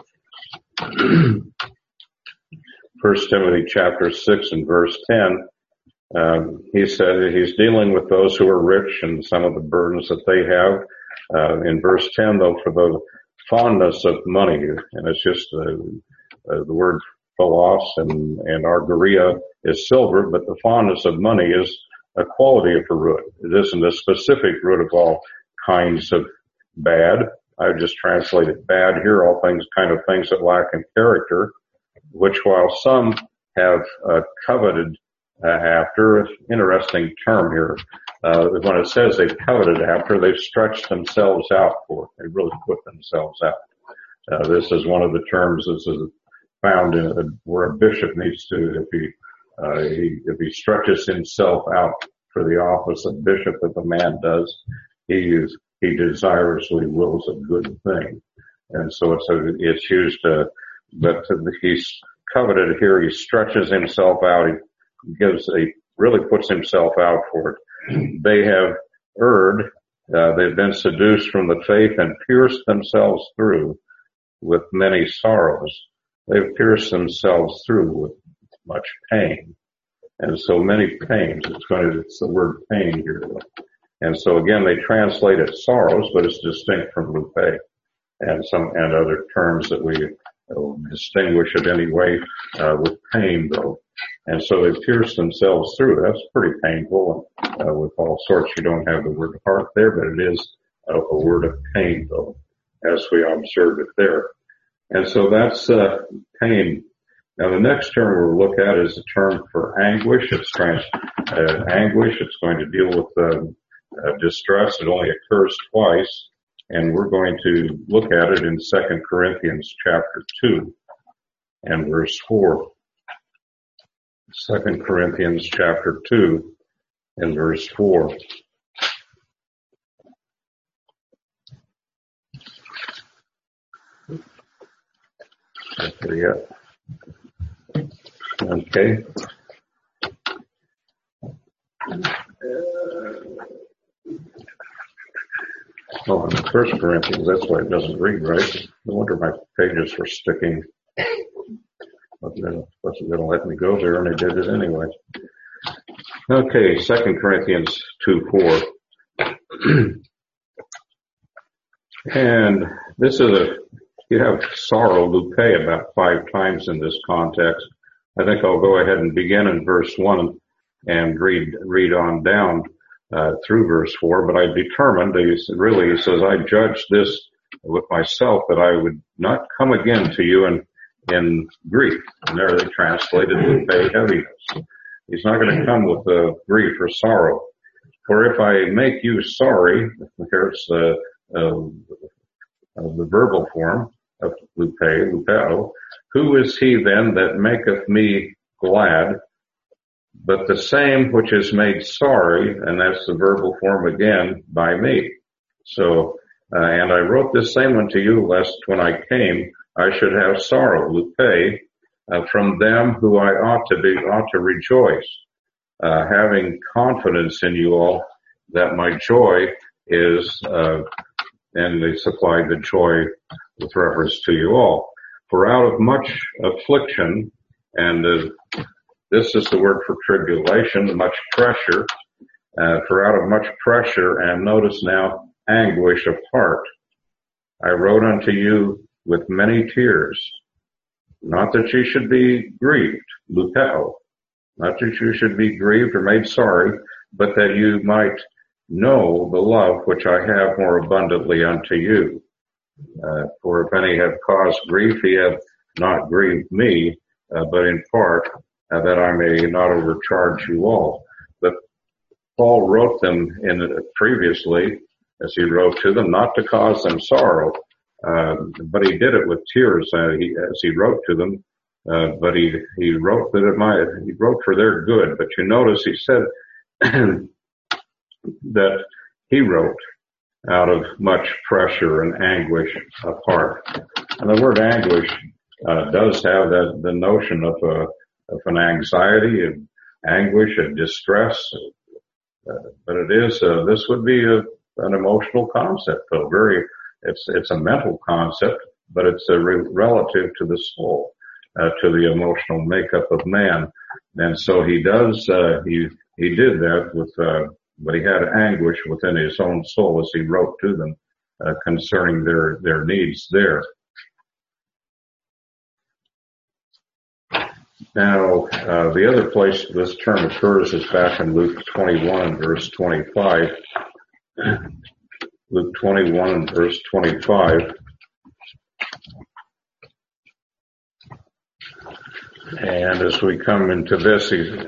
First Timothy chapter six and verse ten, um, he said he's dealing with those who are rich and some of the burdens that they have. Uh, in verse ten though, for the fondness of money, and it's just uh, Uh, the word philos and, and argyria is silver, but the fondness of money is a quality of a root. It isn't a specific root of all kinds of bad. I just translated bad here, all things, kind of things that lack in character, which while some have uh, coveted uh, after, interesting term here, uh, when it says they've coveted after, they've stretched themselves out for it. They really put themselves out. Uh, this is one of the terms, this is found in a, where a bishop needs to, if he, uh, he, if he stretches himself out for the office of bishop, if a man does, he is, he desirously wills a good thing. And so it's a, it's used, uh, but he's coveted here, he stretches himself out, he gives a, really puts himself out for it. They have erred, uh, they've been seduced from the faith and pierced themselves through with many sorrows. They've pierced themselves through with much pain. And so many pains. It's going to, it's the word pain here. And so again, they translate it sorrows, but it's distinct from lupe and some, and other terms that we uh, distinguish it anyway, uh, with pain though. And so they pierced themselves through. That's pretty painful. And, uh, with all sorts, you don't have the word heart there, but it is a, a word of pain though, as we observe it there. And so that's, uh, pain. Now the next term we'll look at is the term for anguish. It's trans, uh, anguish. It's going to deal with, uh, uh, distress. It only occurs twice. And we're going to look at it in Second Corinthians chapter two and verse four. Second Corinthians chapter two and verse four. Not there yet. Okay. Oh, in First Corinthians, that's why it doesn't read right. No wonder my pages were sticking. But then wasn't going to let me go there, and I did it anyway. Okay, Second Corinthians two four. And this is a, you have sorrow, lupe, about five times in this context. I think I'll go ahead and begin in verse one and read, read on down, uh, through verse four. But I determined, he really, he says, I judged this with myself that I would not come again to you in, in grief. And there they translated lupe, heaviness. He's not going to come with uh, grief or sorrow. For if I make you sorry, here's the, uh, uh, the verbal form of lupe, lupeo, who is he then that maketh me glad, but the same which is made sorry, and that's the verbal form again, by me. So, uh, and I wrote this same unto you, lest when I came, I should have sorrow, lupe, uh, from them who I ought to be, ought to rejoice, uh, having confidence in you all that my joy is, uh, and they supplied the joy with reference to you all. For out of much affliction, and uh, this is the word for tribulation, much pressure, uh, for out of much pressure, and notice now, anguish of heart, I wrote unto you with many tears, not that you should be grieved, lupeo, not that you should be grieved or made sorry, but that you might know the love which I have more abundantly unto you. Uh, for if any have caused grief, he hath not grieved me, uh, but in part, uh, that I may not overcharge you all. But Paul wrote them in uh, previously, as he wrote to them, not to cause them sorrow, uh, but he did it with tears, uh, he, as he wrote to them. Uh, but he he wrote that it might, he wrote for their good. But you notice he said that he wrote out of much pressure and anguish of heart. And the word anguish uh, does have that the notion of a of an anxiety, of anguish, of distress. Uh, but it is uh, this would be a, an emotional concept, though. Very, it's it's a mental concept, but it's a re- relative to the soul, uh, to the emotional makeup of man. And so he does uh, he he did that with. Uh, But he had anguish within his own soul as he wrote to them uh, concerning their, their needs there. Now, uh, the other place this term occurs is back in Luke twenty-one, verse twenty-five. Luke twenty-one, verse twenty-five. And as we come into this,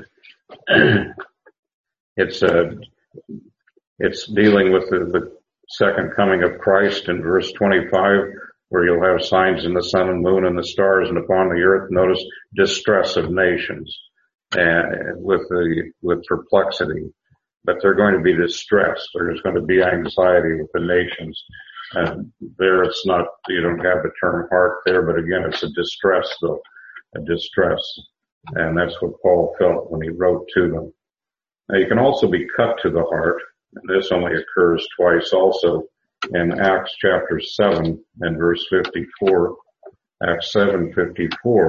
it's a uh, It's dealing with the, the second coming of Christ in verse twenty-five, where you'll have signs in the sun and moon and the stars and upon the earth. Notice distress of nations and with the, with perplexity. But they're going to be distressed. There's going to be anxiety with the nations. And there it's not, you don't have the term heart there, but again, it's a distress though, a distress. And that's what Paul felt when he wrote to them. Now you can also be cut to the heart. And this only occurs twice also in Acts chapter seven and verse fifty-four. Acts seven fifty-four.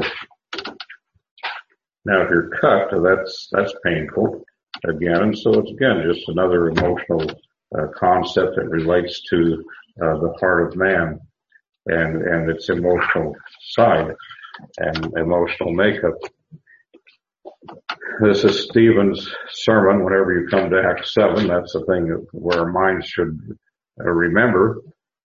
Now, if you're cut, that's that's painful again, and so it's again just another emotional uh, concept that relates to uh, the heart of man and and its emotional side and emotional makeup. This is Stephen's sermon. Whenever you come to Acts seven, that's the thing that, where our minds should uh, remember.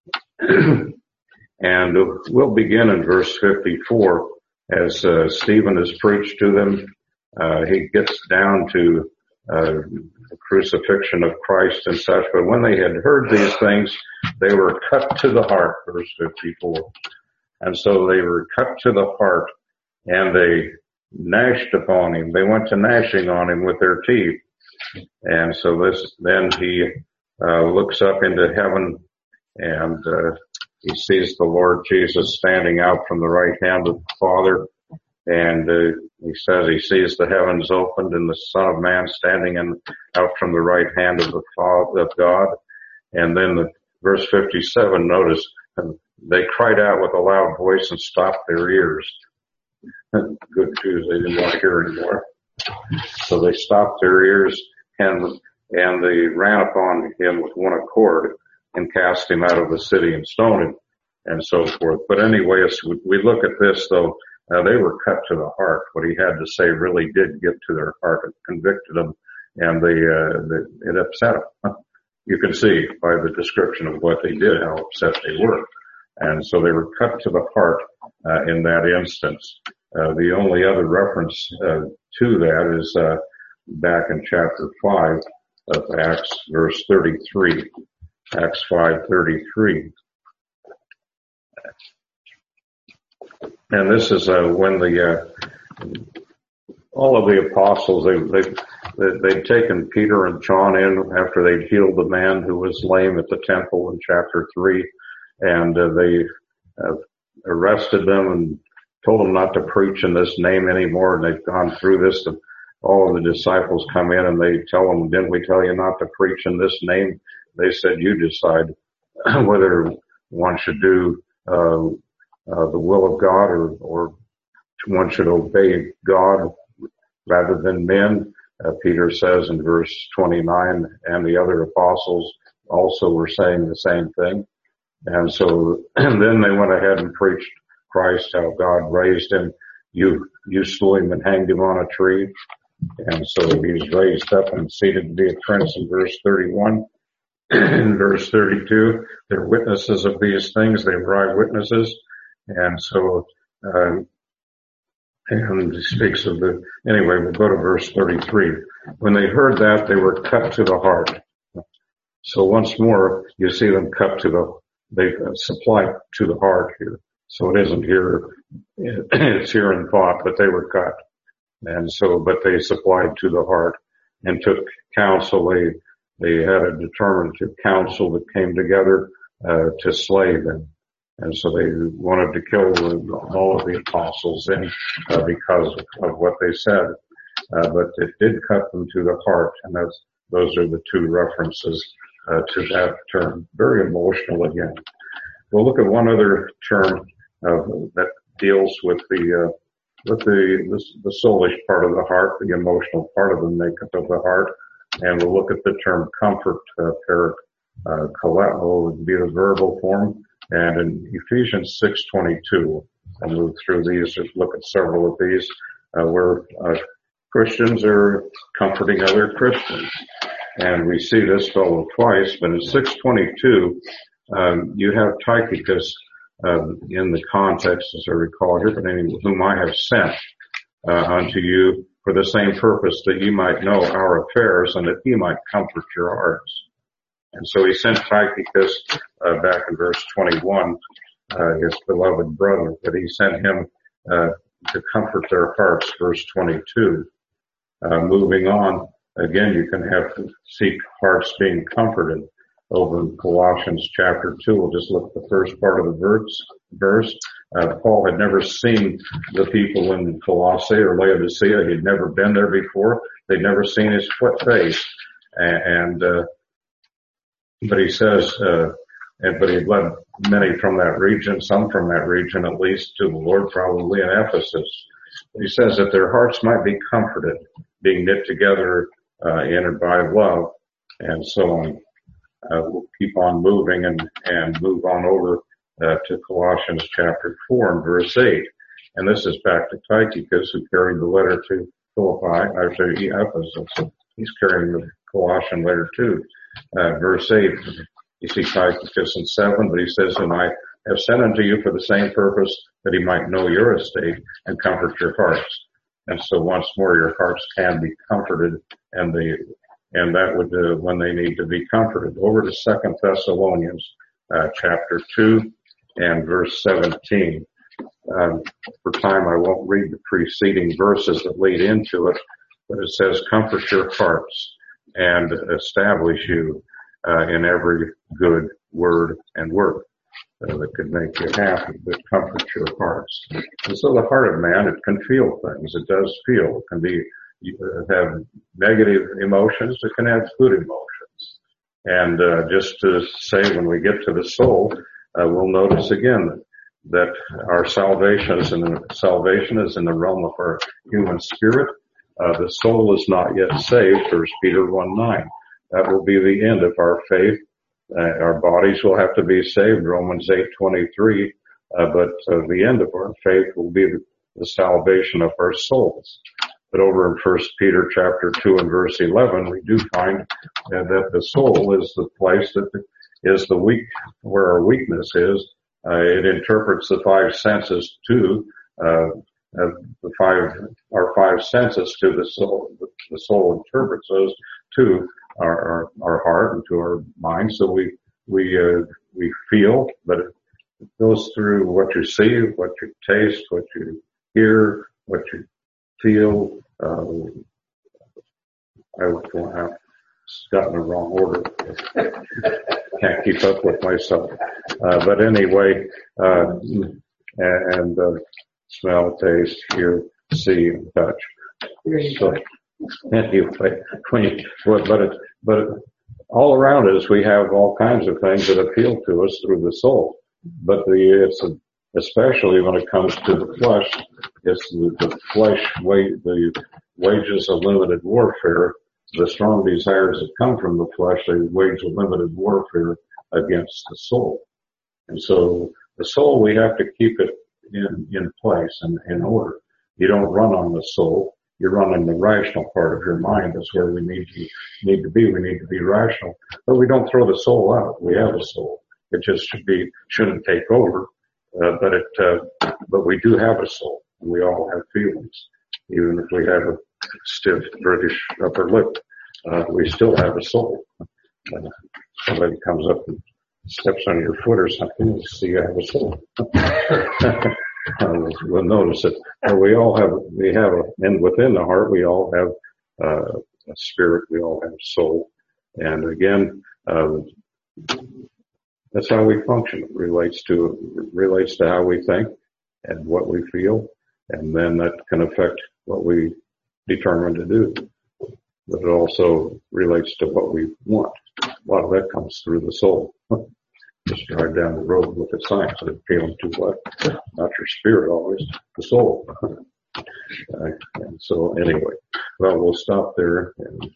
And we'll begin in verse fifty-four. As uh, Stephen has preached to them, uh, he gets down to uh, the crucifixion of Christ and such. But when they had heard these things, they were cut to the heart, verse fifty-four. And so they were cut to the heart, and they gnashed upon him. They went to gnashing on him with their teeth. And so this, then he uh, looks up into heaven, and uh, he sees the Lord Jesus standing out from the right hand of the Father, and uh, he says he sees the heavens opened and the Son of Man standing in, out from the right hand of the Father, of God. And then the, verse fifty-seven, notice, they cried out with a loud voice and stopped their ears. Good Jews, they didn't want to hear anymore. So they stopped their ears, and and they ran upon him with one accord and cast him out of the city and stoned him, and so forth. But anyway, as we look at this, though, uh, they were cut to the heart. What he had to say really did get to their heart. It convicted them, and they, uh, they, it upset them. You can see by the description of what they did how upset they were. And so they were cut to the heart uh, in that instance. Uh, the only other reference uh, to that is uh, back in chapter five of Acts, verse thirty-three. Acts five thirty-three. And this is uh, when the uh, all of the apostles, they, they, they'd taken Peter and John in after they'd healed the man who was lame at the temple in chapter three, and uh, they uh, arrested them and told them not to preach in this name anymore, and they've gone through this. And all of the disciples come in and they tell them, didn't we tell you not to preach in this name? They said, you decide whether one should do uh, uh, the will of God or, or one should obey God rather than men. Uh, Peter says in verse twenty-nine, and the other apostles also were saying the same thing. And so and then they went ahead and preached Christ, how God raised him. You, you slew him and hanged him on a tree. And so he's raised up and seated to be a prince in verse thirty-one. In verse thirty-two, they're witnesses of these things. They were eyewitnesses. And so, uh, and he speaks of the, anyway, we'll go to verse thirty-three. When they heard that, they were cut to the heart. So once more, you see them cut to the, they supply to the heart here. So it isn't here, it's here in thought, but they were cut. And so, but they supplied to the heart and took counsel. They, they had a determinative council that came together, uh, to slay them. And so they wanted to kill all of the apostles in, uh, because of what they said. Uh, but it did cut them to the heart. And that's, those are the two references, uh, to that term. Very emotional again. We'll look at one other term, uh, that deals with the, uh, with the, the, the soulish part of the heart, the emotional part of the makeup of the heart. And we'll look at the term comfort, uh, parak, uh, kaleo would be the verbal form. And in Ephesians six twenty-two, I'll move through these, just look at several of these, uh, where, uh, Christians are comforting other Christians. And we see this fellow twice, but in six twenty-two, um, you have Tychicus, Um, in the context, as I recall here, but anyway, whom I have sent uh, unto you for the same purpose, that you might know our affairs and that he might comfort your hearts. And so he sent Tychicus uh, back in verse twenty-one, uh, his beloved brother, but he sent him uh, to comfort their hearts, verse twenty-two. Uh, moving on, again, you can have to seek hearts being comforted. Over in Colossians chapter two, we'll just look at the first part of the verse. verse. Uh, Paul had never seen the people in Colossae or Laodicea. He'd never been there before. They'd never seen his foot face. And, uh, but he says, uh, and but he led many from that region, some from that region at least, to the Lord, probably in Ephesus. He says that their hearts might be comforted, being knit together uh, in and by love, and so on. Uh, we'll keep on moving and, and move on over uh, to Colossians chapter four and verse eight. And this is back to Tychicus, who carried the letter to Philippi, or to Ephesus. So he's carrying the Colossian letter too. Uh, verse eight, you see Tychicus in seven, but he says, and I have sent unto you for the same purpose, that he might know your estate and comfort your hearts. And so once more, your hearts can be comforted, and the and that would uh, when they need to be comforted. Over to Second Thessalonians uh, chapter two and verse seventeen. Um, for time, I won't read the preceding verses that lead into it, but it says, "Comfort your hearts and establish you uh, in every good word and work." Uh, that could make you happy, but comfort your hearts. And so the heart of man, it can feel things. It does feel. It can be, uh, have negative emotions. It can have good emotions. And, uh, just to say, when we get to the soul, uh, we'll notice again that our salvation is in the, salvation is in the realm of our human spirit. Uh, the soul is not yet saved, First Peter one nine. That will be the end of our faith. Uh, our bodies will have to be saved, Romans eight twenty-three, uh, but uh, the end of our faith will be the, the salvation of our souls. But over in First Peter chapter two and verse eleven, we do find uh, that the soul is the place that the, is the weak, where our weakness is. Uh, it interprets the five senses to uh, uh, the five, our five senses to the soul. The, the soul interprets those to Our, our, our heart and to our mind. So we, we, uh, we feel, but it goes through what you see, what you taste, what you hear, what you feel. Uh, I, I've gotten the wrong order. Can't keep up with myself. Uh, but anyway, uh, and, uh, smell, taste, hear, see, and touch. So, anyway, when you, but it, but it, all around us we have all kinds of things that appeal to us through the soul. But the it's a, especially when it comes to the flesh, it's the, the flesh way the wages of limited warfare. The strong desires that come from the flesh, they wage a limited warfare against the soul. And so the soul, we have to keep it in in place and in order. You don't run on the soul. You're running the rational part of your mind. That's where we need to need to be. We need to be rational, but we don't throw the soul out. We have a soul. It just should be shouldn't take over, uh, but it. Uh, but we do have a soul. We all have feelings, even if we have a stiff British upper lip. Uh, we still have a soul. Uh, somebody comes up and steps on your foot or something, you see you have a soul. Uh, we'll notice it. Uh, we all have, we have, a, and within the heart, we all have uh, a spirit. We all have a soul. And again, uh, that's how we function. It relates to relates to how we think and what we feel, and then that can affect what we determine to do. But it also relates to what we want. A lot of that comes through the soul. Just drive down the road with a sign so they're feeling too what? Not your spirit always, the soul. uh, and so anyway, well, we'll stop there and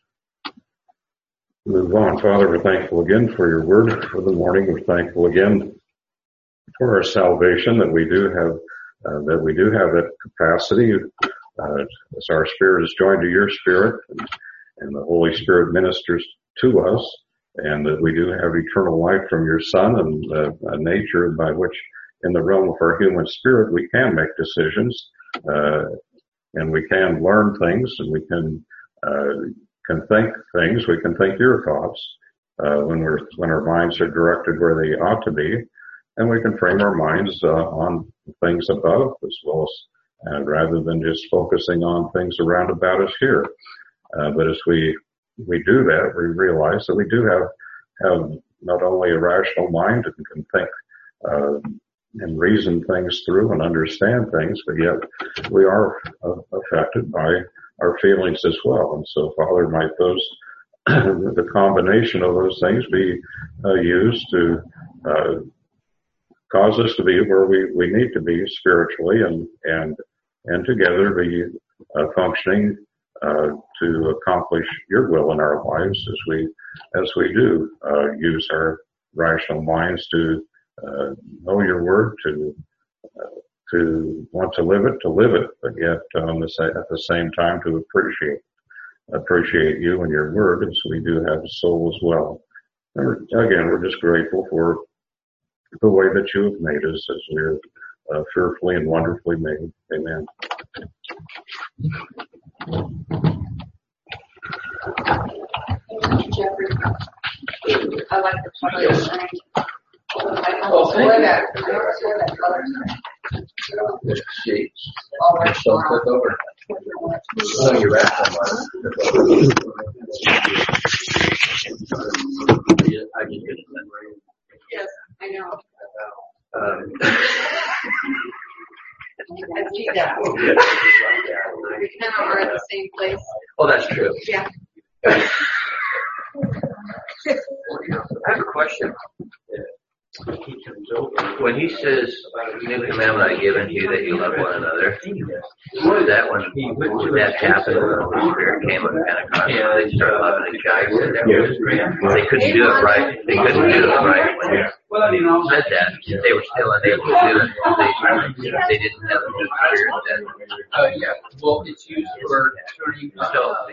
move on. Father, we're thankful again for your word for the morning. We're thankful again for our salvation, that we do have, uh, that we do have that capacity, uh, as our spirit is joined to your spirit, and, and the Holy Spirit ministers to us. And that we do have eternal life from your Son, and uh, a nature by which in the realm of our human spirit we can make decisions, uh, and we can learn things, and we can uh, can think things. We can think your thoughts uh, when we're when our minds are directed where they ought to be, and we can frame our minds uh, on things above as well as uh, rather than just focusing on things around about us here. Uh, but as we we do that, we realize that we do have, have not only a rational mind and can think, uh, and reason things through and understand things, but yet we are uh, affected by our feelings as well. And so, Father, might those, the combination of those things be uh, used to, uh, cause us to be where we, we need to be spiritually, and and and together be uh, functioning uh, to accomplish your will in our lives as we as we do uh, use our rational minds to uh, know your word, to uh, to want to live it, to live it, but yet um, at the same time to appreciate appreciate you and your word, as we do have a soul as well. And again, we're just grateful for the way that you have made us, as we're uh, fearfully and wonderfully made. Amen.
Jeffrey, I like the color sign. I
Oh,
don't
thank
wear
you.
that. I don't wear that color sign.
See,
All right,
so click over. Oh, you're right. I can get it.
Yes, I know.
Um,
I see that. We kind of are at the same place.
oh, that's true.
Yeah.
I have a question. When he says, new commandment I give unto you that you love one another, was that when, when that happened, when the Holy Spirit came on Pentecost, when they started loving each other? They couldn't do it right. They couldn't do it right when he said that. They were still unable to do it. They, they didn't have the Spirit then.
Uh, yeah, well, it's used for turning,
So,